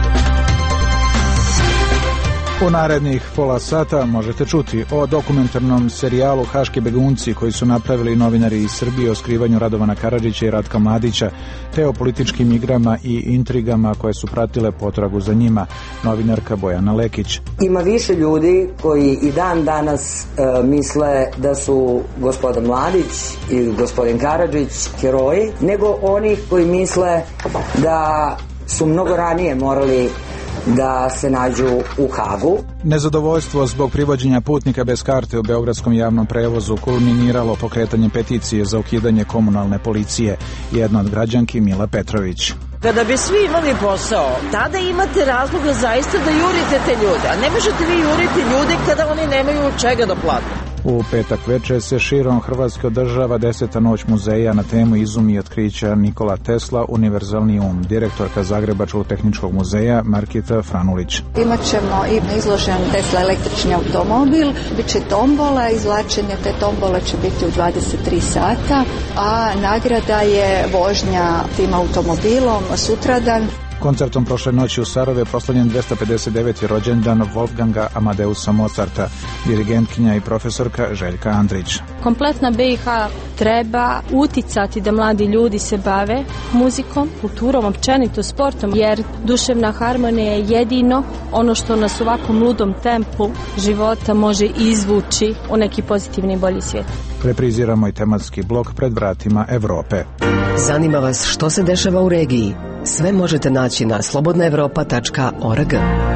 U narednih pola sata možete čuti o dokumentarnom serijalu Haški begunci koji su napravili novinari iz Srbije o skrivanju Radovana Karadžića i Ratka Mladića, te o političkim igrama i intrigama koje su pratile potragu za njima, novinarka Bojana Lekić. Ima više ljudi koji i dan danas e, misle da su gospodin Mladić i gospodin Karadžić heroji, nego onih koji misle da su mnogo ranije morali da se nađu u Hagu. Nezadovoljstvo zbog privođenja putnika bez karte u beogradskom javnom prevozu kulminiralo pokretanjem peticije za ukidanje komunalne policije. Jedna od građanki Mila Petrović. Kada bi svi imali posao, tada imate razloga zaista da jurite te ljude, a ne možete vi juriti ljude kada oni nemaju od čega da plate. U petak večer se širom Hrvatske održava deseta noć muzeja na temu izumi i otkrića Nikola Tesla, univerzalni um. Direktorka Zagrebačkog tehničkog muzeja Markita Franulić. Imat ćemo i izložen Tesla električni automobil, bit će tombola, izvlačenje te tombole će biti u dvadeset tri sata, a nagrada je vožnja tim automobilom sutradan. Koncertom prošle noći u Sarajevu je proslavljen dvesta pedeset deveti rođendan Wolfganga Amadeusa Mozarta, dirigentkinja i profesorka Željka Andrić. Kompletna B i H treba uticati da mladi ljudi se bave muzikom, kulturom, općenito sportom, jer duševna harmonija je jedino ono što nas u ovakvom ludom tempu života može izvući u neki pozitivni i bolji svijet. Repriziramo i tematski blok Pred vratima Evrope. Zanima vas što se dešava u regiji? Sve možete naći na slobodna evropa tačka org.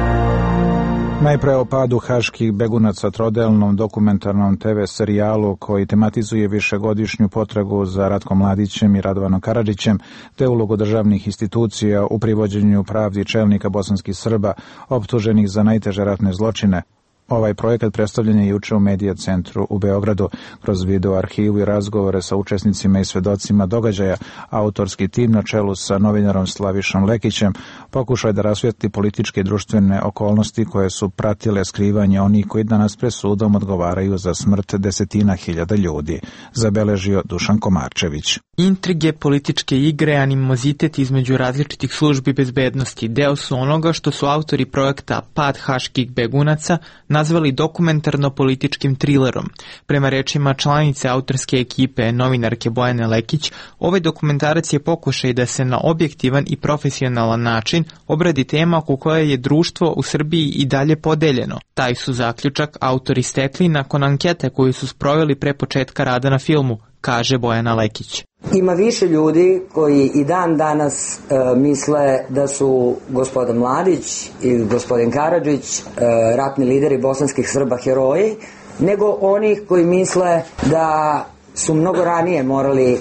Najpre o padu haških begunaca, trodelnom dokumentarnom te ve serijalu koji tematizuje višegodišnju potragu za Ratkom Mladićem i Radovanom Karadžićem, te ulogu državnih institucija u privođenju pravdi čelnika bosanskih Srba optuženih za najteže ratne zločine. Ovaj projekat predstavljen je juče u Medija centru u Beogradu. Kroz video arhivu i razgovore sa učesnicima i svedocima događaja, autorski tim na čelu sa novinarom Slavišom Lekićem pokušao je da rasvijetli političke i društvene okolnosti koje su pratile skrivanje onih koji danas pred sudom odgovaraju za smrt desetina hiljada ljudi, zabeležio Dušan Komarčević. Intrige, političke igre, animozitet između različitih službi bezbednosti deo su onoga što su autori projekta Pad haških begunaca nazvali dokumentarno-političkim trilerom. Prema rečima članice autorske ekipe, novinarke Bojane Lekić, ovaj dokumentarac je pokušaj da se na objektivan i profesionalan način obradi tema oko koje je društvo u Srbiji i dalje podeljeno. Taj su zaključak autori stekli nakon ankete koju su sproveli pre početka rada na filmu, kaže Bojana Lekić. Ima više ljudi koji i dan danas e, misle da su gospodin Mladić i gospodin Karadžić, e, ratni lideri bosanskih Srba, heroji, nego onih koji misle da su mnogo ranije morali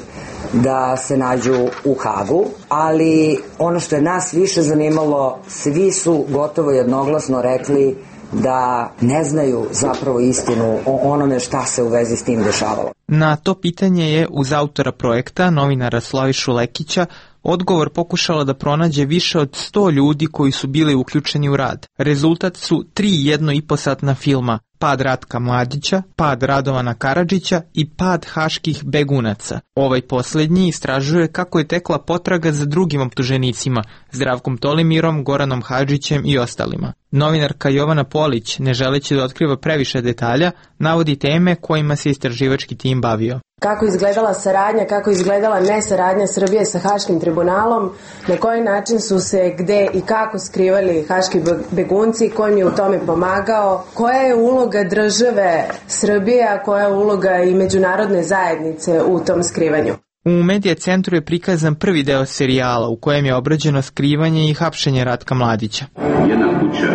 da se nađu u Hagu, ali ono što je nas više zanimalo, svi su gotovo jednoglasno rekli da ne znaju zapravo istinu o onome šta se u vezi s tim dešavalo. Na to pitanje je uz autora projekta, novinara Slavišu Lekića, odgovor pokušala da pronađe više od sto ljudi koji su bili uključeni u rad. Rezultat su tri jedno i po satna filma: Pad Ratka Mladića, Pad Radovana Karadžića i Pad haških begunaca. Ovaj posljednji istražuje kako je tekla potraga za drugim optuženicima, Zdravkom Tolimirom, Goranom Hadžićem i ostalima. Novinarka Jovana Polić, ne želeći da otkriva previše detalja, navodi teme kojima se istraživački tim bavio. kako izgledala saradnja, kako izgledala nesaradnja Srbije sa Haškim tribunalom, na koji način su se gde i kako skrivali haški begunci, ko im je u tome pomagao, koja je uloga države Srbije, a koja je uloga i međunarodne zajednice u tom skrivanju. U Medija centru je prikazan prvi deo serijala u kojem je obrađeno skrivanje i hapšenje Ratka Mladića. Jedna kuća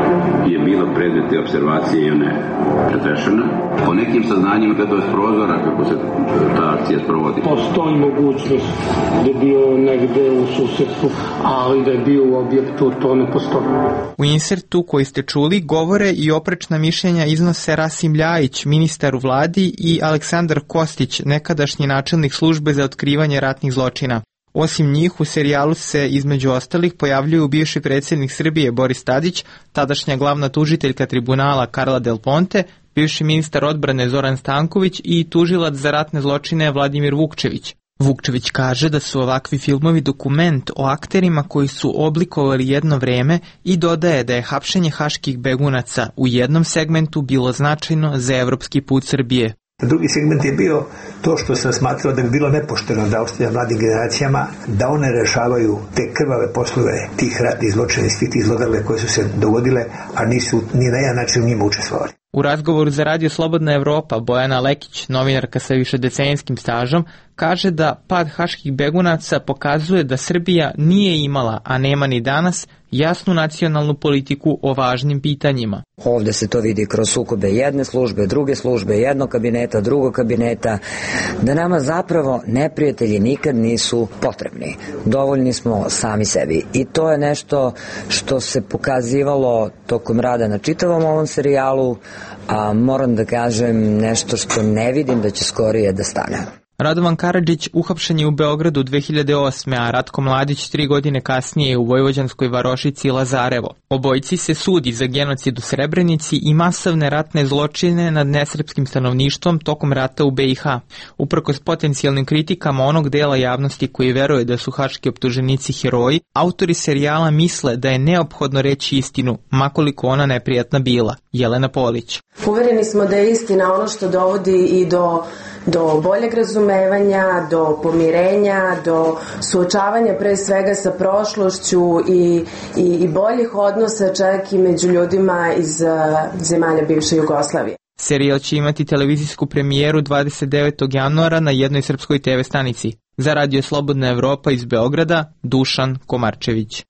je bila predmet te observacije i ona je pretrešena. Po nekim saznanjima gledao je s prozora kako se ta akcija sprovodi. Postoji mogućnost da je bio negde u susedstvu, ali da je bio u objektu, to ne postoji. U insertu koji ste čuli govore i oprečna mišljenja iznose Rasim Ljajić, ministar u vladi, i Aleksandar Kostić, nekadašnji načelnik službe za otkrivanje ratnih zločina. Osim njih, u serijalu se između ostalih pojavljuju bivši predsjednik Srbije Boris Tadić, tadašnja glavna tužiteljka tribunala Karla Del Ponte, bivši ministar odbrane Zoran Stanković i tužilac za ratne zločine Vladimir Vukčević. Vukčević kaže da su ovakvi filmovi dokument o akterima koji su oblikovali jedno vreme i dodaje da je hapšenje haških begunaca u jednom segmentu bilo značajno za evropski put Srbije. Drugi segment je bio to što sam smatrao da bi bilo nepošteno da ostavlja mladim generacijama da one rešavaju te krvave poslove tih ratnih zločina i svih tih zlodrle koje su se dogodile, a nisu ni na jedan način u njima učestvovali. U razgovoru za Radio Slobodna Evropa Bojana Lekić, novinarka sa višedecenijskim stažom, kaže da pad haških begunaca pokazuje da Srbija nije imala, a nema ni danas, jasnu nacionalnu politiku o važnim pitanjima. Ovde se to vidi kroz sukobe jedne službe, druge službe, jednog kabineta, drugog kabineta, da nama zapravo neprijatelji nikad nisu potrebni. Dovoljni smo sami sebi. I to je nešto što se pokazivalo tokom rada na čitavom ovom serijalu, a moram da kažem nešto što ne vidim da će skorije da stane. Radovan Karadžić uhapšen je u Beogradu dve hiljade osme. a Ratko Mladić tri godine kasnije u vojvođanskoj varošici Lazarevo. Obojici se sudi za genocid u Srebrenici i masovne ratne zločine nad nesrpskim stanovništvom tokom rata u be i ha. Uprkos potencijalnim kritikama onog dela javnosti koji veruje da su haški optuženici heroji, autori serijala misle da je neophodno reći istinu, makoliko ona neprijatna bila. Jelena Polić. Uvereni smo da je istina ono što dovodi i do do boljeg razumevanja, do pomirenja, do suočavanja pre svega sa prošlošću i, i, i boljih odnosa čak i među ljudima iz uh, zemalja bivše Jugoslavije. Serijal će imati televizijsku premijeru dvadeset devetog januara na jednoj srpskoj te ve stanici. Za Radio Slobodna Evropa iz Beograda, Dušan Komarčević.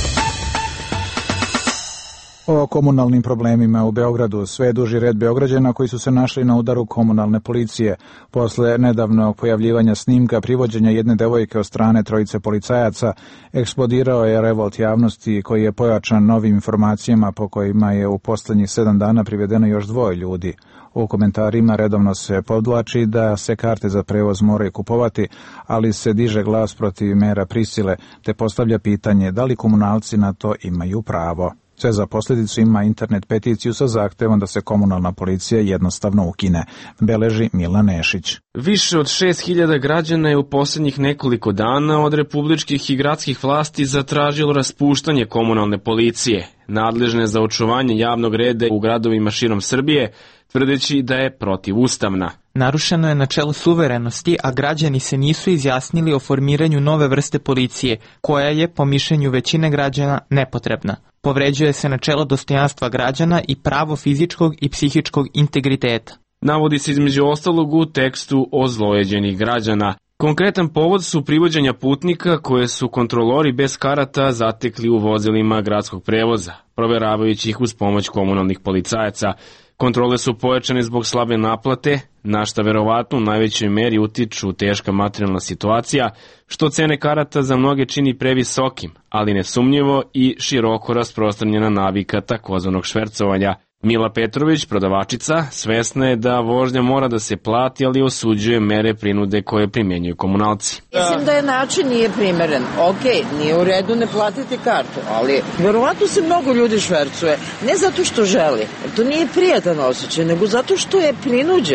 O komunalnim problemima u Beogradu sve duži red Beograđana koji su se našli na udaru komunalne policije. Posle nedavnog pojavljivanja snimka privođenja jedne devojke od strane trojice policajaca, eksplodirao je revolt javnosti koji je pojačan novim informacijama po kojima je u poslednjih sedam dana privedeno još dvoje ljudi. U komentarima redovno se podvlači da se karte za prevoz moraju kupovati, ali se diže glas protiv mera prisile, te postavlja pitanje da li komunalci na to imaju pravo. Sve za posljedicu ima internet peticiju sa zahtevom da se komunalna policija jednostavno ukine, beleži Milan Nešić. Više od šest hiljada građana je u posljednjih nekoliko dana od republičkih i gradskih vlasti zatražilo raspuštanje komunalne policije, nadležne za očuvanje javnog reda u gradovima širom Srbije, tvrdeći da je protivustavna. Narušeno je načelo suverenosti, a građani se nisu izjasnili o formiranju nove vrste policije, koja je, po mišljenju većine građana, nepotrebna. Povređuje se načelo dostojanstva građana i pravo fizičkog i psihičkog integriteta. Navodi se između ostalog u tekstu ozlojeđenih građana. Konkretan povod su privođenja putnika koje su kontrolori bez karata zatekli u vozilima gradskog prevoza, proveravajući ih uz pomoć komunalnih policajaca. Kontrole su pojačane zbog slabe naplate, na šta verovatno u najvećoj meri utiču teška materijalna situacija, što cene karata za mnoge čini previsokim, ali nesumnjivo i široko rasprostranjena navika takozvanog švercovanja. Mila Petrović, prodavačica, svesna je da vožnja mora da se plati, ali osuđuje mere prinude koje primjenjuju komunalci. Mislim da je način nije primeren. Ok, nije u redu ne platiti kartu, ali verovatno se mnogo ljudi švercuje. Ne zato što želi, to nije prijatan osjećaj, nego zato što je prinuđen.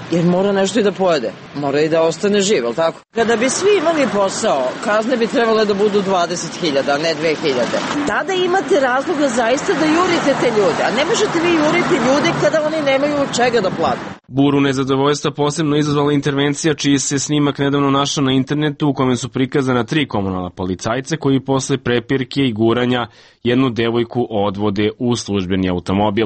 jer mora nešto i da pojede. Mora i da ostane živ, ali tako? Kada bi svi imali posao, kazne bi trebale da budu dvadeset hiljada, a ne dve hiljade. Tada imate razloga zaista da jurite te ljude, a ne možete vi juriti ljude kada oni nemaju čega da plate. Buru nezadovoljstva posebno izazvala intervencija čiji se snimak nedavno našao na internetu u kome su prikazana tri komunalna policajca koji posle prepirke i guranja jednu devojku odvode u službeni automobil.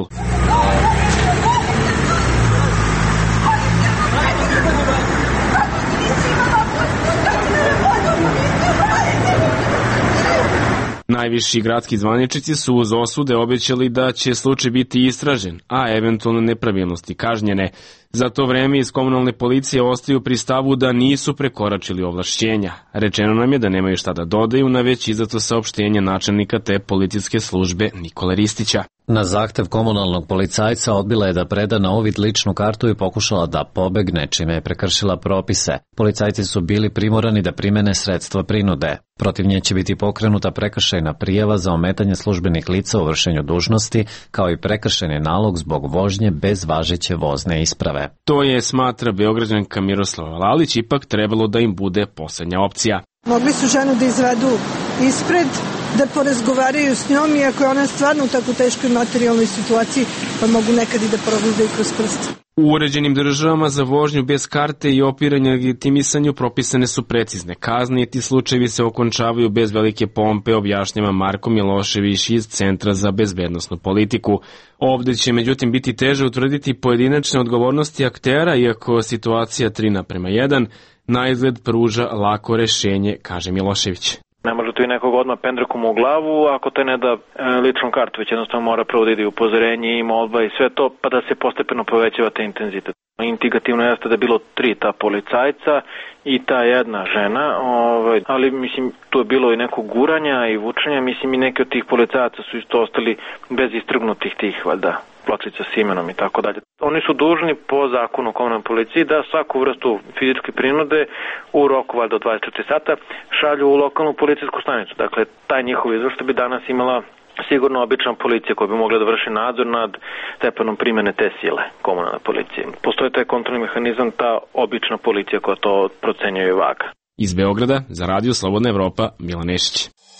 Najviši gradski zvaničnici su uz osude obećali da će slučaj biti istražen, a eventualne nepravilnosti kažnjene. Za to vreme iz komunalne policije ostaju pri stavu da nisu prekoračili ovlašćenja. Rečeno nam je da nemaju šta da dodaju na već izdato saopštenje načelnika te policijske službe Nikole Ristića. Na zahtev komunalnog policajca odbila je da preda na uvid ličnu kartu i pokušala da pobegne, čime je prekršila propise. Policajci su bili primorani da primene sredstva prinude. Protiv nje će biti pokrenuta prekršajna prijava za ometanje službenih lica u vršenju dužnosti, kao i prekršajni nalog zbog vožnje bez važeće vozne isprave. To je, smatra Beograđanka Miroslava Lalić, ipak trebalo da im bude poslednja opcija. Mogli su ženu da izvedu ispred, da porazgovaraju s njom, iako je ona stvarno u tako teškoj materijalnoj situaciji, pa mogu nekad i da progledaju kroz prste. U uređenim državama za vožnju bez karte i opiranje legitimisanju propisane su precizne kazne i ti slučajevi se okončavaju bez velike pompe, objašnjava Marko Milošević iz Centra za bezbednosnu politiku. Ovde će međutim biti teže utvrditi pojedinačne odgovornosti aktera, iako situacija tri naprema jedan na izgled pruža lako rešenje, kaže Milošević. Ne možete vi nekog odmah pendrekom u glavu ako te ne da e, ličnu kartu, već jednostavno mora prvo da ide upozorenje i molba i sve to, pa da se postepeno povećava taj intenzitet. Indikativno jeste da je bilo tri ta policajca i ta jedna žena, ovaj, ali mislim tu je bilo i nekog guranja i vučenja, mislim i neki od tih policajaca su isto ostali bez istrgnutih tih, valjda, pločica s imenom i tako dalje. Oni su dužni po zakonu o komunalnoj policiji da svaku vrstu fizičke prinude u roku valjda od dvadeset četiri sata šalju u lokalnu policijsku stanicu. Dakle, taj njihov izvrštaj bi danas imala sigurno obična policija koja bi mogla da vrši nadzor nad stepenom primene te sile komunalne policije. Postoji taj kontrolni mehanizam, ta obična policija koja to procenjuje i vaga. Iz Beograda za Radio Slobodna Evropa, Milan Nešić.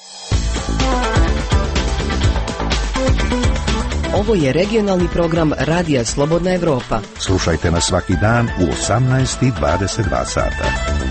Ovo je regionalni program Radija Slobodna Evropa. Slušajte nas svaki dan u osamnaest i dvadeset dva sata.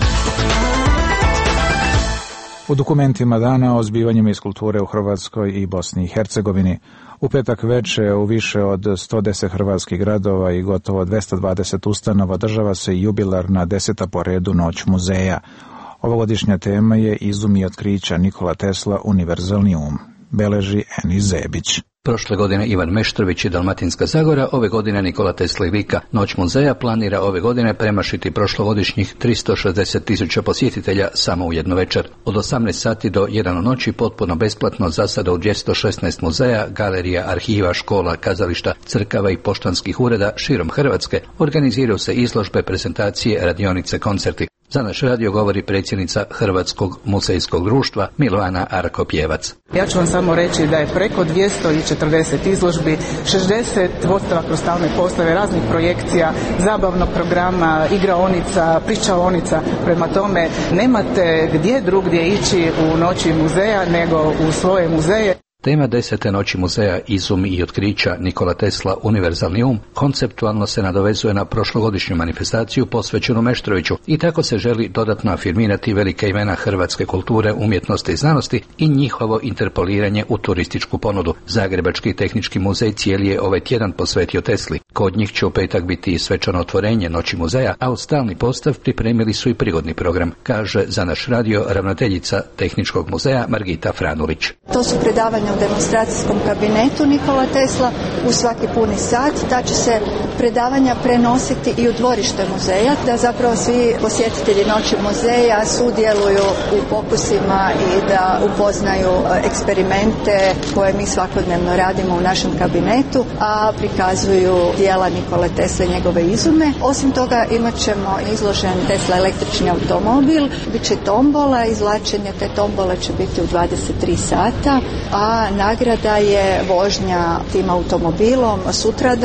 U dokumentima dana o zbivanjima iz kulture u Hrvatskoj i Bosni i Hercegovini. U petak veče u više od sto deset hrvatskih gradova i gotovo dvesta dvadeset ustanova održava se jubilarna deseta po redu Noć muzeja. Ovogodišnja tema je Izum i otkrića Nikola Tesla, univerzalni um. Beleži Eni Zebić. Prošle godine Ivan Meštrović i Dalmatinska Zagora, ove godine Nikola Tesla i Vika. Noć muzeja planira ove godine premašiti prošlogodišnjih tristo šezdeset tisuća posjetitelja samo u jednu večer. Od osamnaest sati do jedan u noći potpuno besplatno za sada u dvjesto šesnaest muzeja, galerija, arhiva, škola, kazališta, crkava i poštanskih ureda širom Hrvatske organiziraju se izložbe, prezentacije, radionice, koncerti. Za naš radio govori predsjednica Hrvatskog muzejskog društva Milovana Arko-Pjevac. Ja ću vam samo reći da je preko dvjesto četrdeset izložbi, šezdeset vodstava kroz stalne postave, raznih projekcija, zabavnog programa, igraonica, pričaonica. Prema tome, nemate gdje drugdje ići u noći muzeja nego u svoje muzeje. Tema desete noći muzeja Izum i otkrića Nikola Tesla, univerzalni um, konceptualno se nadovezuje na prošlogodišnju manifestaciju posvećenu Meštroviću i tako se želi dodatno afirmirati velika imena hrvatske kulture, umjetnosti i znanosti i njihovo interpoliranje u turističku ponudu. Zagrebački tehnički muzej cijeli je ovaj tjedan posvetio Tesli. Kod njih će u petak biti i svečano otvorenje noći muzeja, a u stalni postav pripremili su i prigodni program, kaže za naš radio ravnateljica Tehničkog muzeja Margita Franulić. To su predavanja u demonstracijskom kabinetu Nikola Tesla u svaki puni sat. Ta će se predavanja prenositi i u dvorište muzeja, da zapravo svi posjetitelji noći muzeja sudjeluju u pokusima i da upoznaju eksperimente koje mi svakodnevno radimo u našem kabinetu, a prikazuju dijela Nikole Tesle, njegove izume. Osim toga imat ćemo izložen Tesla električni automobil, bit će tombola, izvlačenje te tombole će biti u dvadeset tri sata, a nagrada je vožnja tim automobilom sutradan.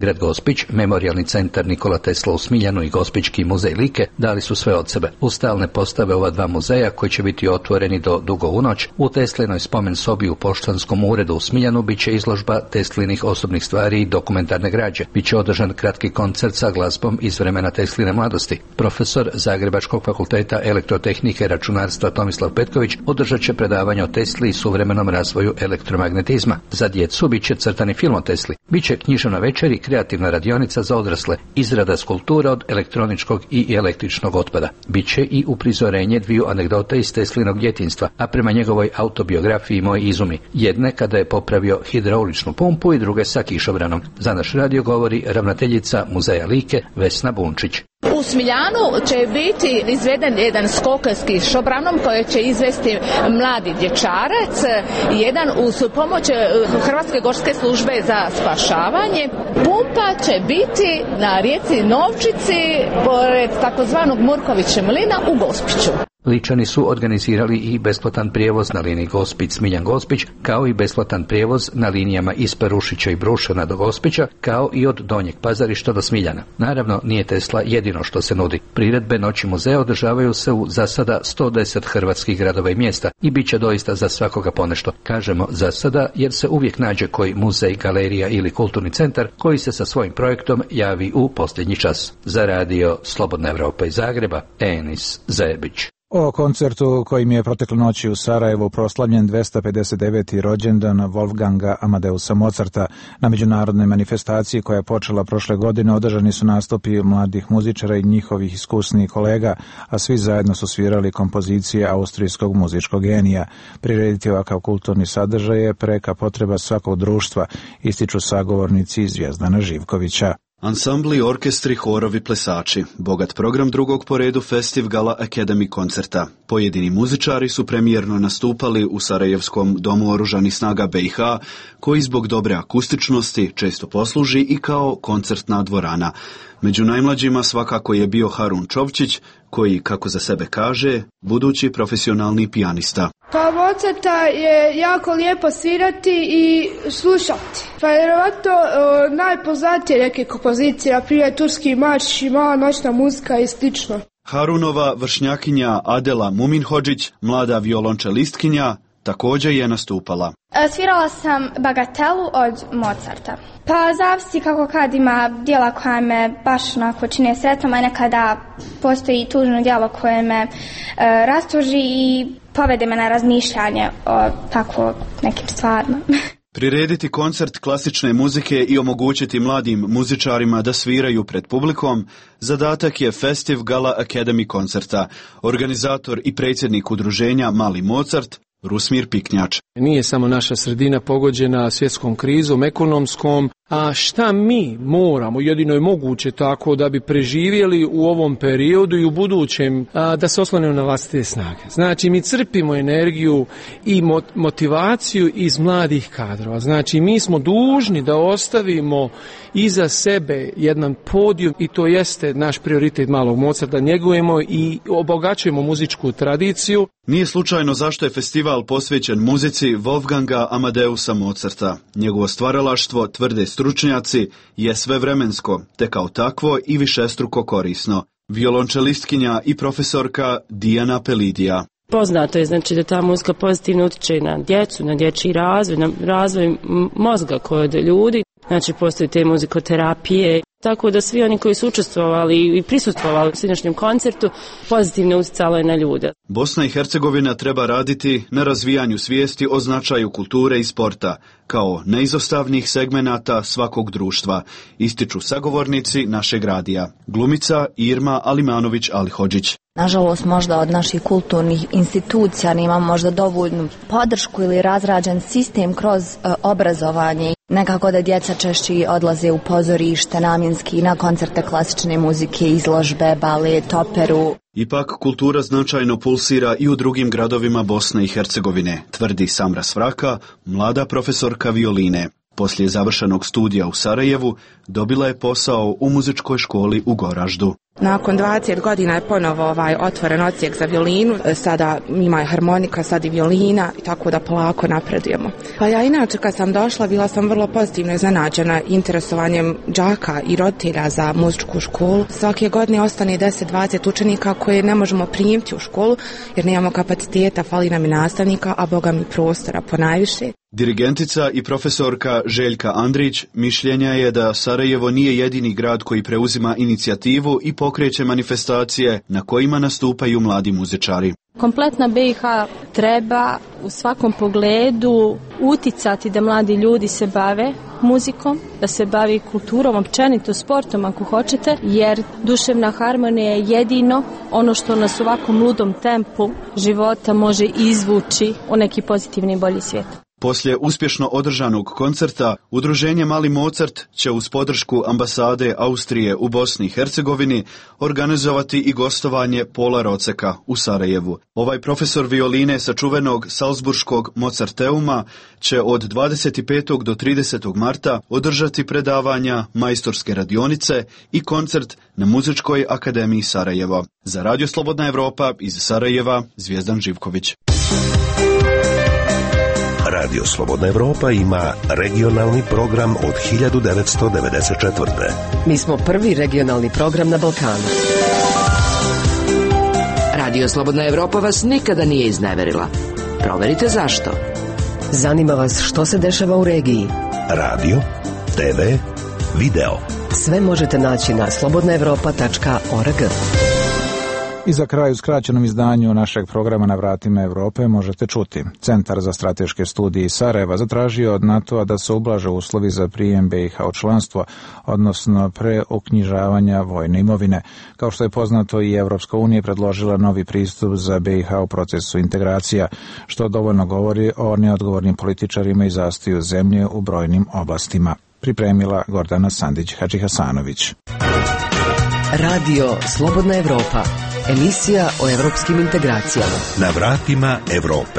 Grad Gospić, Memorijalni centar Nikola Tesla u Smiljanu i Gospićki muzej Like dali su sve od sebe. U stalne postave ova dva muzeja koji će biti otvoreni do dugo u noć, u Teslinoj spomen sobi u Poštanskom uredu u Smiljanu biće izložba Teslinih osobnih stvari i dokumentarne građe. Biće održan kratki koncert sa glazbom iz vremena Tesline mladosti. Profesor Zagrebačkog fakulteta elektrotehnike i računarstva Tomislav Petković održat će predavanje o Tesli i suvremenom razvoju elektromagnetizma. Za djecu biće crtani film o Tesli. Biće književna večer i kreativna radionica za odrasle, izrada skulptura od elektroničkog i električnog otpada. Biće i uprizorenje dviju anegdota iz Teslinog djetinjstva, a prema njegovoj autobiografiji Moj izumi. Jedne kada je popravio hidrauličnu pumpu i druge sa kišobranom. Za naš radio govori ravnateljica muzeja Like Vesna Bunčić. U Smiljanu će biti izveden jedan skok s kišobranom koje će izvesti mladi dječarac, jedan uz pomoć Hrvatske gorske službe za spašavanje. Pumpa će biti na rijeci Novčici pored takozvanog Murkovića mlina u Gospiću. Ličani su organizirali i besplatan prijevoz na liniji Gospić-Smiljan-Gospić, kao i besplatan prijevoz na linijama iz Perušića i Brušana do Gospića, kao i od Donjeg Pazarišta do Smiljana. Naravno, nije Tesla jedino što se nudi. Priredbe Noći muzeja održavaju se u za sada sto deset hrvatskih gradova i mjesta i bit će doista za svakoga ponešto. Kažemo za sada jer se uvijek nađe koji muzej, galerija ili kulturni centar koji se sa svojim projektom javi u posljednji čas. Za radio Slobodna Evropa iz Zagreba, Enis Zebić. O koncertu kojim je protekle noći u Sarajevu proslavljen dvesta pedeset deveti rođendan Wolfganga Amadeusa Mozarta. Na međunarodnoj manifestaciji koja je počela prošle godine održani su nastupi mladih muzičara i njihovih iskusnih kolega, a svi zajedno su svirali kompozicije austrijskog muzičkog genija. Prirediti ovakav kulturni sadržaj je preka potreba svakog društva, ističu sagovornici Zvijezdana Živkovića. Ansambli, orkestri, horovi, plesači. Bogat program drugog po redu Festiv Gala Academy koncerta. Pojedini muzičari su premijerno nastupali u Sarajevskom domu oružanih snaga B i H, koji zbog dobre akustičnosti često posluži i kao koncertna dvorana. Među najmlađima svakako je bio Harun Čovčić, koji, kako za sebe kaže, budući profesionalni pijanista. Pa Mozarta je jako lijepo svirati i slušati. Pa vjerovatno najpoznatije neke kompozicije, na primjer Turski marš i Mala noćna muzika i slično. Harunova vršnjakinja Adela Muminhodžić, mlada violončelistkinja, također je nastupala. Svirala sam Bagatelu od Mozarta. Pa zavisi kako kad ima djela koja me baš onako čine sretnom, a nekada postoji tužno djelo koje me e, rastuži i povede me na razmišljanje o tako nekim stvarima. Prirediti koncert klasične muzike i omogućiti mladim muzičarima da sviraju pred publikom, zadatak je Festiv Gala Academy koncerta. Organizator i predsjednik udruženja Mali Mozart, Rusmir Piknjač. Nije samo naša sredina pogođena svjetskom krizom, ekonomskom, a šta mi moramo, jedino je moguće tako da bi preživjeli u ovom periodu i u budućem, a, da se oslonimo na vlastite snage. Znači mi crpimo energiju i motivaciju iz mladih kadrova. Znači mi smo dužni da ostavimo iza sebe jedan podijum i to jeste naš prioritet Malog Mozarta, njegujemo i obogaćujemo muzičku tradiciju. Nije slučajno zašto je festival posvećen muzici Wolfganga Amadeusa Mozarta. Njegovo stvaralaštvo, tvrde stručnjaci, je svevremensko, te kao takvo i višestruko korisno. Violončelistkinja i profesorka Dijana Pelidija. Poznato je znači da ta muzika pozitivno utječe na djecu, na dječji razvoj, na razvoj mozga kod ljudi. Znači postoje te muzikoterapije, tako da svi oni koji su učestvovali i prisustvovali u sinoćnjem koncertu pozitivno utjecalo je na ljude. Bosna i Hercegovina treba raditi na razvijanju svijesti o značaju kulture i sporta, kao neizostavnih segmenata svakog društva, ističu sagovornici našeg radija. Glumica Irma Alimanović-Alihodžić. Nažalost, možda od naših kulturnih institucija nemamo možda dovoljnu podršku ili razrađen sistem kroz uh, obrazovanje. Nekako da djeca češće odlaze u pozorište namjenski, na koncerte klasične muzike, izložbe, balet, operu. Ipak kultura značajno pulsira i u drugim gradovima Bosne i Hercegovine, tvrdi Samra Svraka, mlada profesorka violine. Poslije završenog studija u Sarajevu dobila je posao u muzičkoj školi u Goraždu. Nakon dvadeset godina je ponovo ovaj otvoren odsjek za violinu, sada ima je harmonika, sad i violina, tako da polako napredujemo. Pa ja inače kad sam došla bila sam vrlo pozitivno iznenađena interesovanjem đaka i roditelja za muzičku školu. Svake godine ostane deset do dvadeset učenika koje ne možemo primiti u školu jer nemamo kapaciteta, fali nam i nastavnika, a boga mi prostora ponajviše. Dirigentica i profesorka Željka Andrić mišljenja je da Sarajevo nije jedini grad koji preuzima inicijativu i pokreće manifestacije na kojima nastupaju mladi muzičari. Kompletna B i H treba u svakom pogledu uticati da mladi ljudi se bave muzikom, da se bavi kulturom, općenito sportom ako hoćete, jer duševna harmonija je jedino ono što nas u ovakvom ludom tempu života može izvući u neki pozitivni i bolji svijet. Poslije uspješno održanog koncerta, udruženje Mali Mozart će uz podršku ambasade Austrije u Bosni i Hercegovini organizovati i gostovanje Pola Roceka u Sarajevu. Ovaj profesor violine sa čuvenog Salzburškog Mozarteuma će od dvadeset petog do tridesetog marta održati predavanja, majstorske radionice i koncert na Muzičkoj akademiji Sarajevo. Za Radio Slobodna Evropa iz Sarajeva, Zvijezdan Živković. Radio Slobodna Evropa ima regionalni program od hiljadu devetsto devedeset četvrte. Mi smo prvi regionalni program na Balkanu. Radio Slobodna Evropa vas nikada nije izneverila. Proverite zašto. Zanima vas što se dešava u regiji. Radio, te ve, video. Sve možete naći na slobodna evropa tačka org. I za kraj u skraćenom izdanju našeg programa Na vratima Evrope možete čuti. Centar za strateške studije iz Sarajeva zatražio od NATO-a da se ublaže uslovi za prijem B i H u članstvo, odnosno preuknjižavanja vojne imovine. Kao što je poznato, i Evropska unija predložila novi pristup za B i H u procesu integracija, što dovoljno govori o neodgovornim političarima i zastoju zemlje u brojnim oblastima. Pripremila Gordana Sandić-Hadžihasanović. Radio Slobodna Evropa. Emisija o evropskim integracijama. Na vratima Evrope.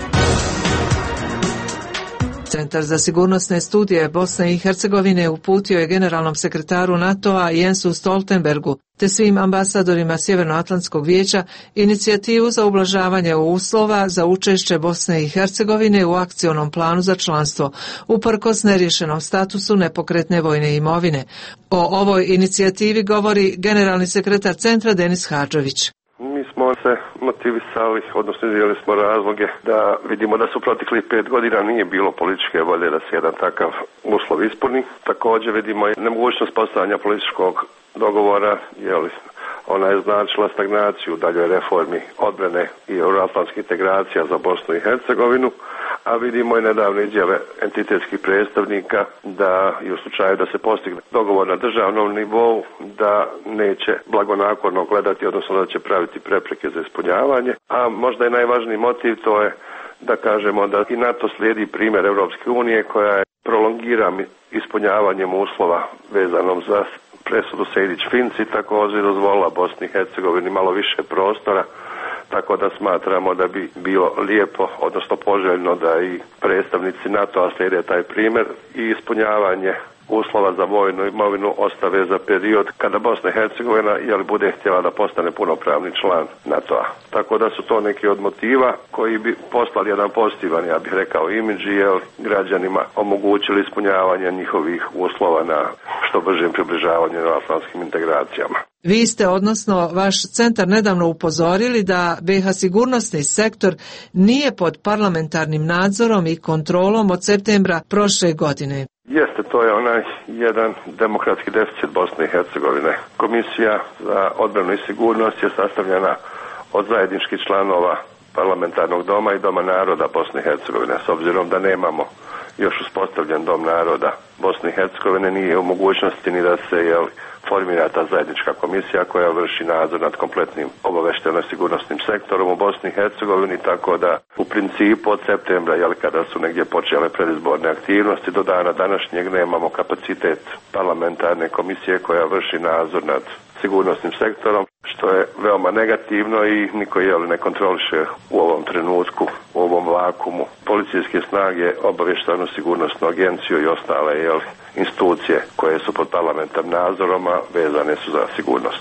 Centar za sigurnosne studije Bosne i Hercegovine uputio je generalnom sekretaru NATO-a Jensu Stoltenbergu te svim ambasadorima Sjevernoatlantskog vijeća inicijativu za ublažavanje uslova za učešće Bosne i Hercegovine u akcionom planu za članstvo, uprkos neriješenom statusu nepokretne vojne imovine. O ovoj inicijativi govori generalni sekretar centra Denis Hadžović. Mi smo se motivisali, odnosno izdjeli smo razloge da vidimo da su proteklih pet godina nije bilo političke volje da se jedan takav uslov ispuni. Također vidimo nemogućnost postavljanja političkog dogovora, jeli, ona je značila stagnaciju u daljoj reformi odbrane i euroatlantskih integracija za Bosnu i Hercegovinu, a vidimo i nedavne izjave entitetskih predstavnika da i u slučaju da se postigne dogovor na državnom nivou da neće blagonaklonno gledati, odnosno da će praviti prepreke za ispunjavanje. A možda je najvažniji motiv to je da kažemo da i NATO slijedi primjer Europske unije koja je prolongira ispunjavanjem uslova vezanom za presudu Sejdić-Finci također dozvolila Bosni i Hercegovini malo više prostora, tako da smatramo da bi bilo lijepo, odnosno poželjno da i predstavnici NATO-a slijede taj primjer i ispunjavanje uslova za vojnu imovinu ostave za period kada Bosna i Hercegovina jel bude htjela da postane punopravni član NATO-a. Tako da su to neki od motiva koji bi poslali jedan pozitivan, ja bih rekao, imidž i jel građanima omogućili ispunjavanje njihovih uslova na što bržem približavanju na atlantskim integracijama. Vi ste, odnosno vaš centar, nedavno upozorili da B i H sigurnosni sektor nije pod parlamentarnim nadzorom i kontrolom od septembra prošle godine. Jeste, to je onaj jedan demokratski deficit Bosne i Hercegovine. Komisija za odbranu i sigurnost je sastavljena od zajedničkih članova parlamentarnog doma i Doma naroda Bosne i Hercegovine. S obzirom da nemamo još uspostavljen Dom naroda Bosne i Hercegovine, nije u mogućnosti ni da se jel, formira ta zajednička komisija koja vrši nadzor nad kompletnim obavještajno-sigurnosnim sektorom u Bosni i Hercegovini, tako da u principu od septembra, jel, kada su negdje počele predizborne aktivnosti, do dana današnjeg nemamo kapacitet parlamentarne komisije koja vrši nadzor nad sigurnosnim sektorom. što je veoma negativno i niko je ne kontroliše u ovom trenutku, u ovom vakumu. Policijske snage, obavještajnu sigurnosnu agenciju i ostale jel, institucije koje su pod parlamentarnim nadzorom, a vezane su za sigurnost.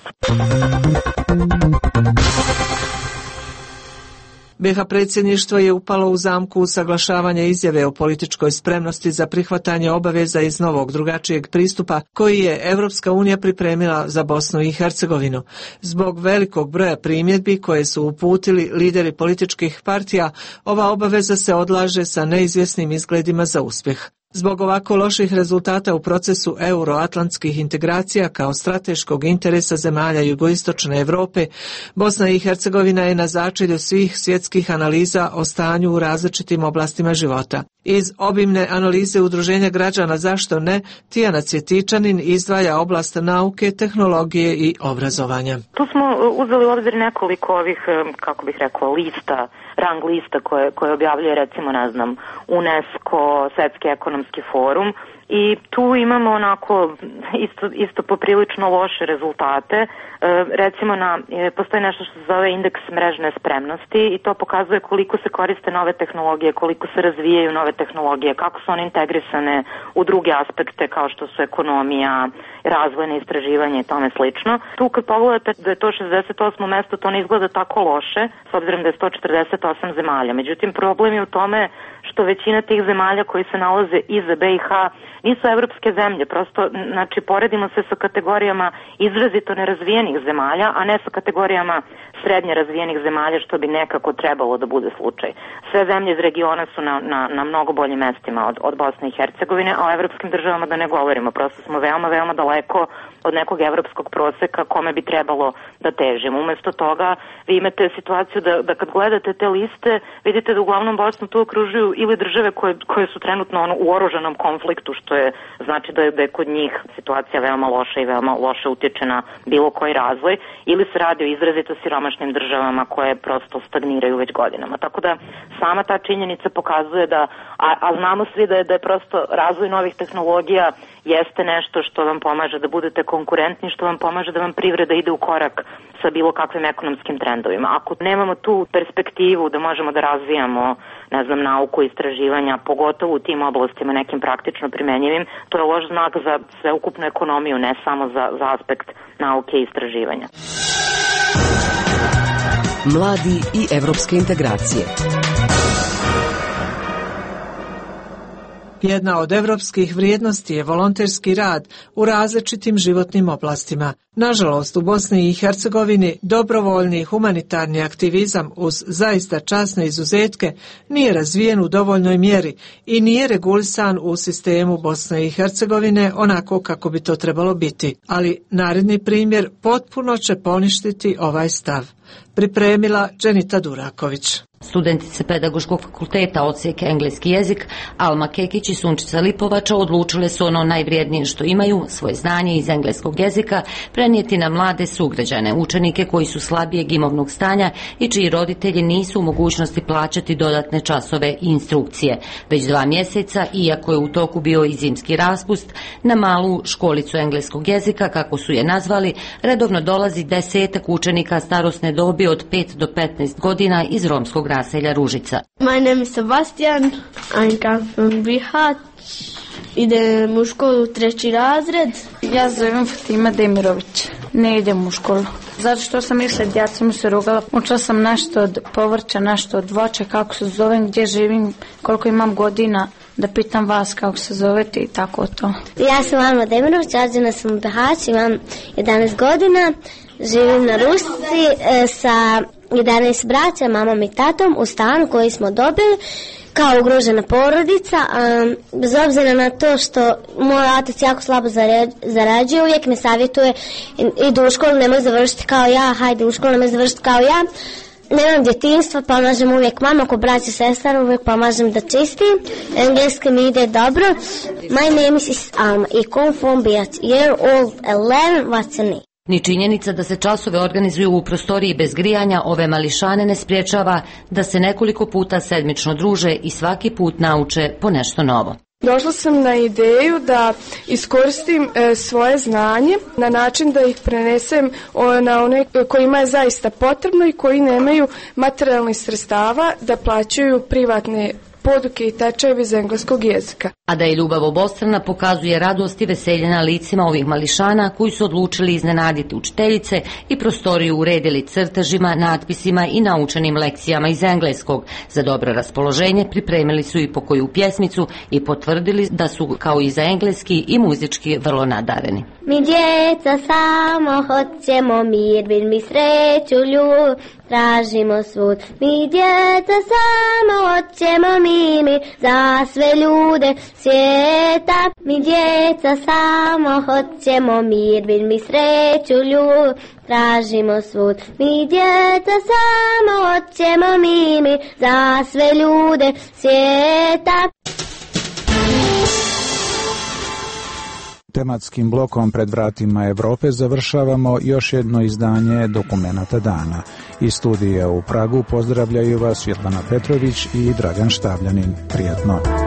be ha predsjedništvo je upalo u zamku usaglašavanja izjave o političkoj spremnosti za prihvatanje obaveza iz novog drugačijeg pristupa koji je Europska unija pripremila za Bosnu i Hercegovinu. Zbog velikog broja primjedbi koje su uputili lideri političkih partija, ova obaveza se odlaže sa neizvjesnim izgledima za uspjeh. Zbog ovako loših rezultata u procesu euroatlantskih integracija kao strateškog interesa zemalja jugoistočne Europe, Bosna i Hercegovina je na začelju svih svjetskih analiza o stanju u različitim oblastima života. Iz obimne analize Udruženja građana Zašto ne, Tijana Cvjetičanin izdvaja oblast nauke, tehnologije i obrazovanja. Tu smo uzeli u obzir nekoliko ovih, kako bih rekao, lista, rang lista koje, koje objavljuje recimo, ne znam, UNESCO, Svjetski ekonomski forum, i tu imamo onako isto, isto poprilično loše rezultate. E, recimo na, e, postoji nešto što se zove indeks mrežne spremnosti i to pokazuje koliko se koriste nove tehnologije, koliko se razvijaju nove tehnologije, kako su one integrisane u druge aspekte kao što su ekonomija, razvojne istraživanje i tome slično. Tu kad pogledate da je to šezdeset osmo mesto, to ne izgleda tako loše, s obzirom da je sto četrdeset osam zemalja. Međutim, problem je u tome što većina tih zemalja koji se nalaze iza be i ha nisu evropske zemlje, prosto, znači, poredimo se sa kategorijama izrazito nerazvijenih zemalja, a ne sa kategorijama srednje razvijenih zemalja, što bi nekako trebalo da bude slučaj. Sve zemlje iz regiona su na, na, na mnogo boljim mestima od, od Bosne i Hercegovine, a o evropskim državama da ne govorimo, prosto smo veoma, veoma daleko od nekog evropskog proseka kome bi trebalo da težimo. Umesto toga, vi imate situaciju da, da kad gledate te liste, vidite da uglavnom Bosnu tu okružuju ili države koje, koje su trenutno ono, u oružanom konfliktu, što je, znači da je, da je kod njih situacija veoma loša i veoma loše utječe na bilo koji razvoj, ili se radi o izrazito siromašnim državama koje prosto stagniraju već godinama. Tako da sama ta činjenica pokazuje da, a, a znamo svi da je, da je prosto razvoj novih tehnologija jeste nešto što vam pomaže da budete konkurentni, što vam pomaže da vam privreda ide u korak sa bilo kakvim ekonomskim trendovima. Ako nemamo tu perspektivu da možemo da razvijamo, ne znam, nauku i istraživanja, pogotovo u tim oblastima nekim praktično primenjivim, to je loš znak za sveukupnu ekonomiju, ne samo za, za aspekt nauke i istraživanja. Mladi i evropske integracije. Jedna od evropskih vrijednosti je volonterski rad u različitim životnim oblastima. Nažalost, u Bosni i Hercegovini dobrovoljni humanitarni aktivizam uz zaista časne izuzetke nije razvijen u dovoljnoj mjeri i nije regulisan u sistemu Bosne i Hercegovine onako kako bi to trebalo biti. Ali naredni primjer potpuno će poništiti ovaj stav. Pripremila Dženita Duraković. Studentice Pedagoškog fakulteta odsjeka engleski jezik Alma Kekić i Sunčica Lipovača odlučile su ono najvrijednije što imaju, svoje znanje iz engleskog jezika, prenijeti na mlade sugrađane, učenike koji su slabijeg imovnog stanja i čiji roditelji nisu u mogućnosti plaćati dodatne časove i instrukcije. Već dva mjeseca, iako je u toku bio i zimski raspust, na malu školicu engleskog jezika, kako su je nazvali, redovno dolazi desetak učenika starosne dobi od pet do petnaest godina iz romskog naselja Ružica. My name is Sebastian, I come from Bihać, idem u školu treći razred. Ja zovem Fatima Demirović, ne idem u školu. Zato što sam išla, djeca mi se rugala, učila sam nešto od povrća, nešto od voća, kako se zovem, gdje živim, koliko imam godina, da pitam vas kako se zovete i tako to. Ja sam Alma Demirović, rođena sam u Bihaću, imam jedanaest godina, živim na Rušci e, sa jedanaest braća, mamom i tatom u stanu koji smo dobili kao ugrožena porodica, a, bez obzira na to što moj otac jako slabo zarađuje, uvijek me savjetuje, idu u školu, nemoj završiti kao ja, hajde u školu, nemoj završiti kao ja. Nemam djetinjstva, pomažem uvijek mama, ako braći sestar, uvijek pomažem da čistim. Engleski mi ide dobro. My name is Alma i come from Bihać, year old, eleven, what's your name? Ni činjenica da se časove organizuju u prostoriji bez grijanja ove mališane ne spriječava da se nekoliko puta sedmično druže i svaki put nauče po nešto novo. Došla sam na ideju da iskoristim e, svoje znanje na način da ih prenesem o, na one kojima je zaista potrebno i koji nemaju materijalnih sredstava da plaćaju privatne poduke i tečajevi iz engleskog jezika. A da je ljubav obostrana pokazuje radost i veselje na licima ovih mališana koji su odlučili iznenaditi učiteljice i prostoriju uredili crtežima, natpisima i naučenim lekcijama iz engleskog. Za dobro raspoloženje pripremili su i pokoju pjesmicu i potvrdili da su kao i za engleski i muzički vrlo nadareni. Mi djeca samo hoćemo mir, bil mi sreću, ljubav tražimo svud. Mi djeca samo hoćemo mir, mi za sve ljude svijeta. Mi djeca samo hoćemo mir, bil mi sreću, ljubav tražimo svud. Mi djeca samo hoćemo mir, mi za sve ljude svijeta. Tematskim blokom pred vratima Evrope završavamo još jedno izdanje Dokumenata dana. Iz studija u Pragu pozdravljaju vas Svetlana Petrović i Dragan Štavljanin. Prijatno.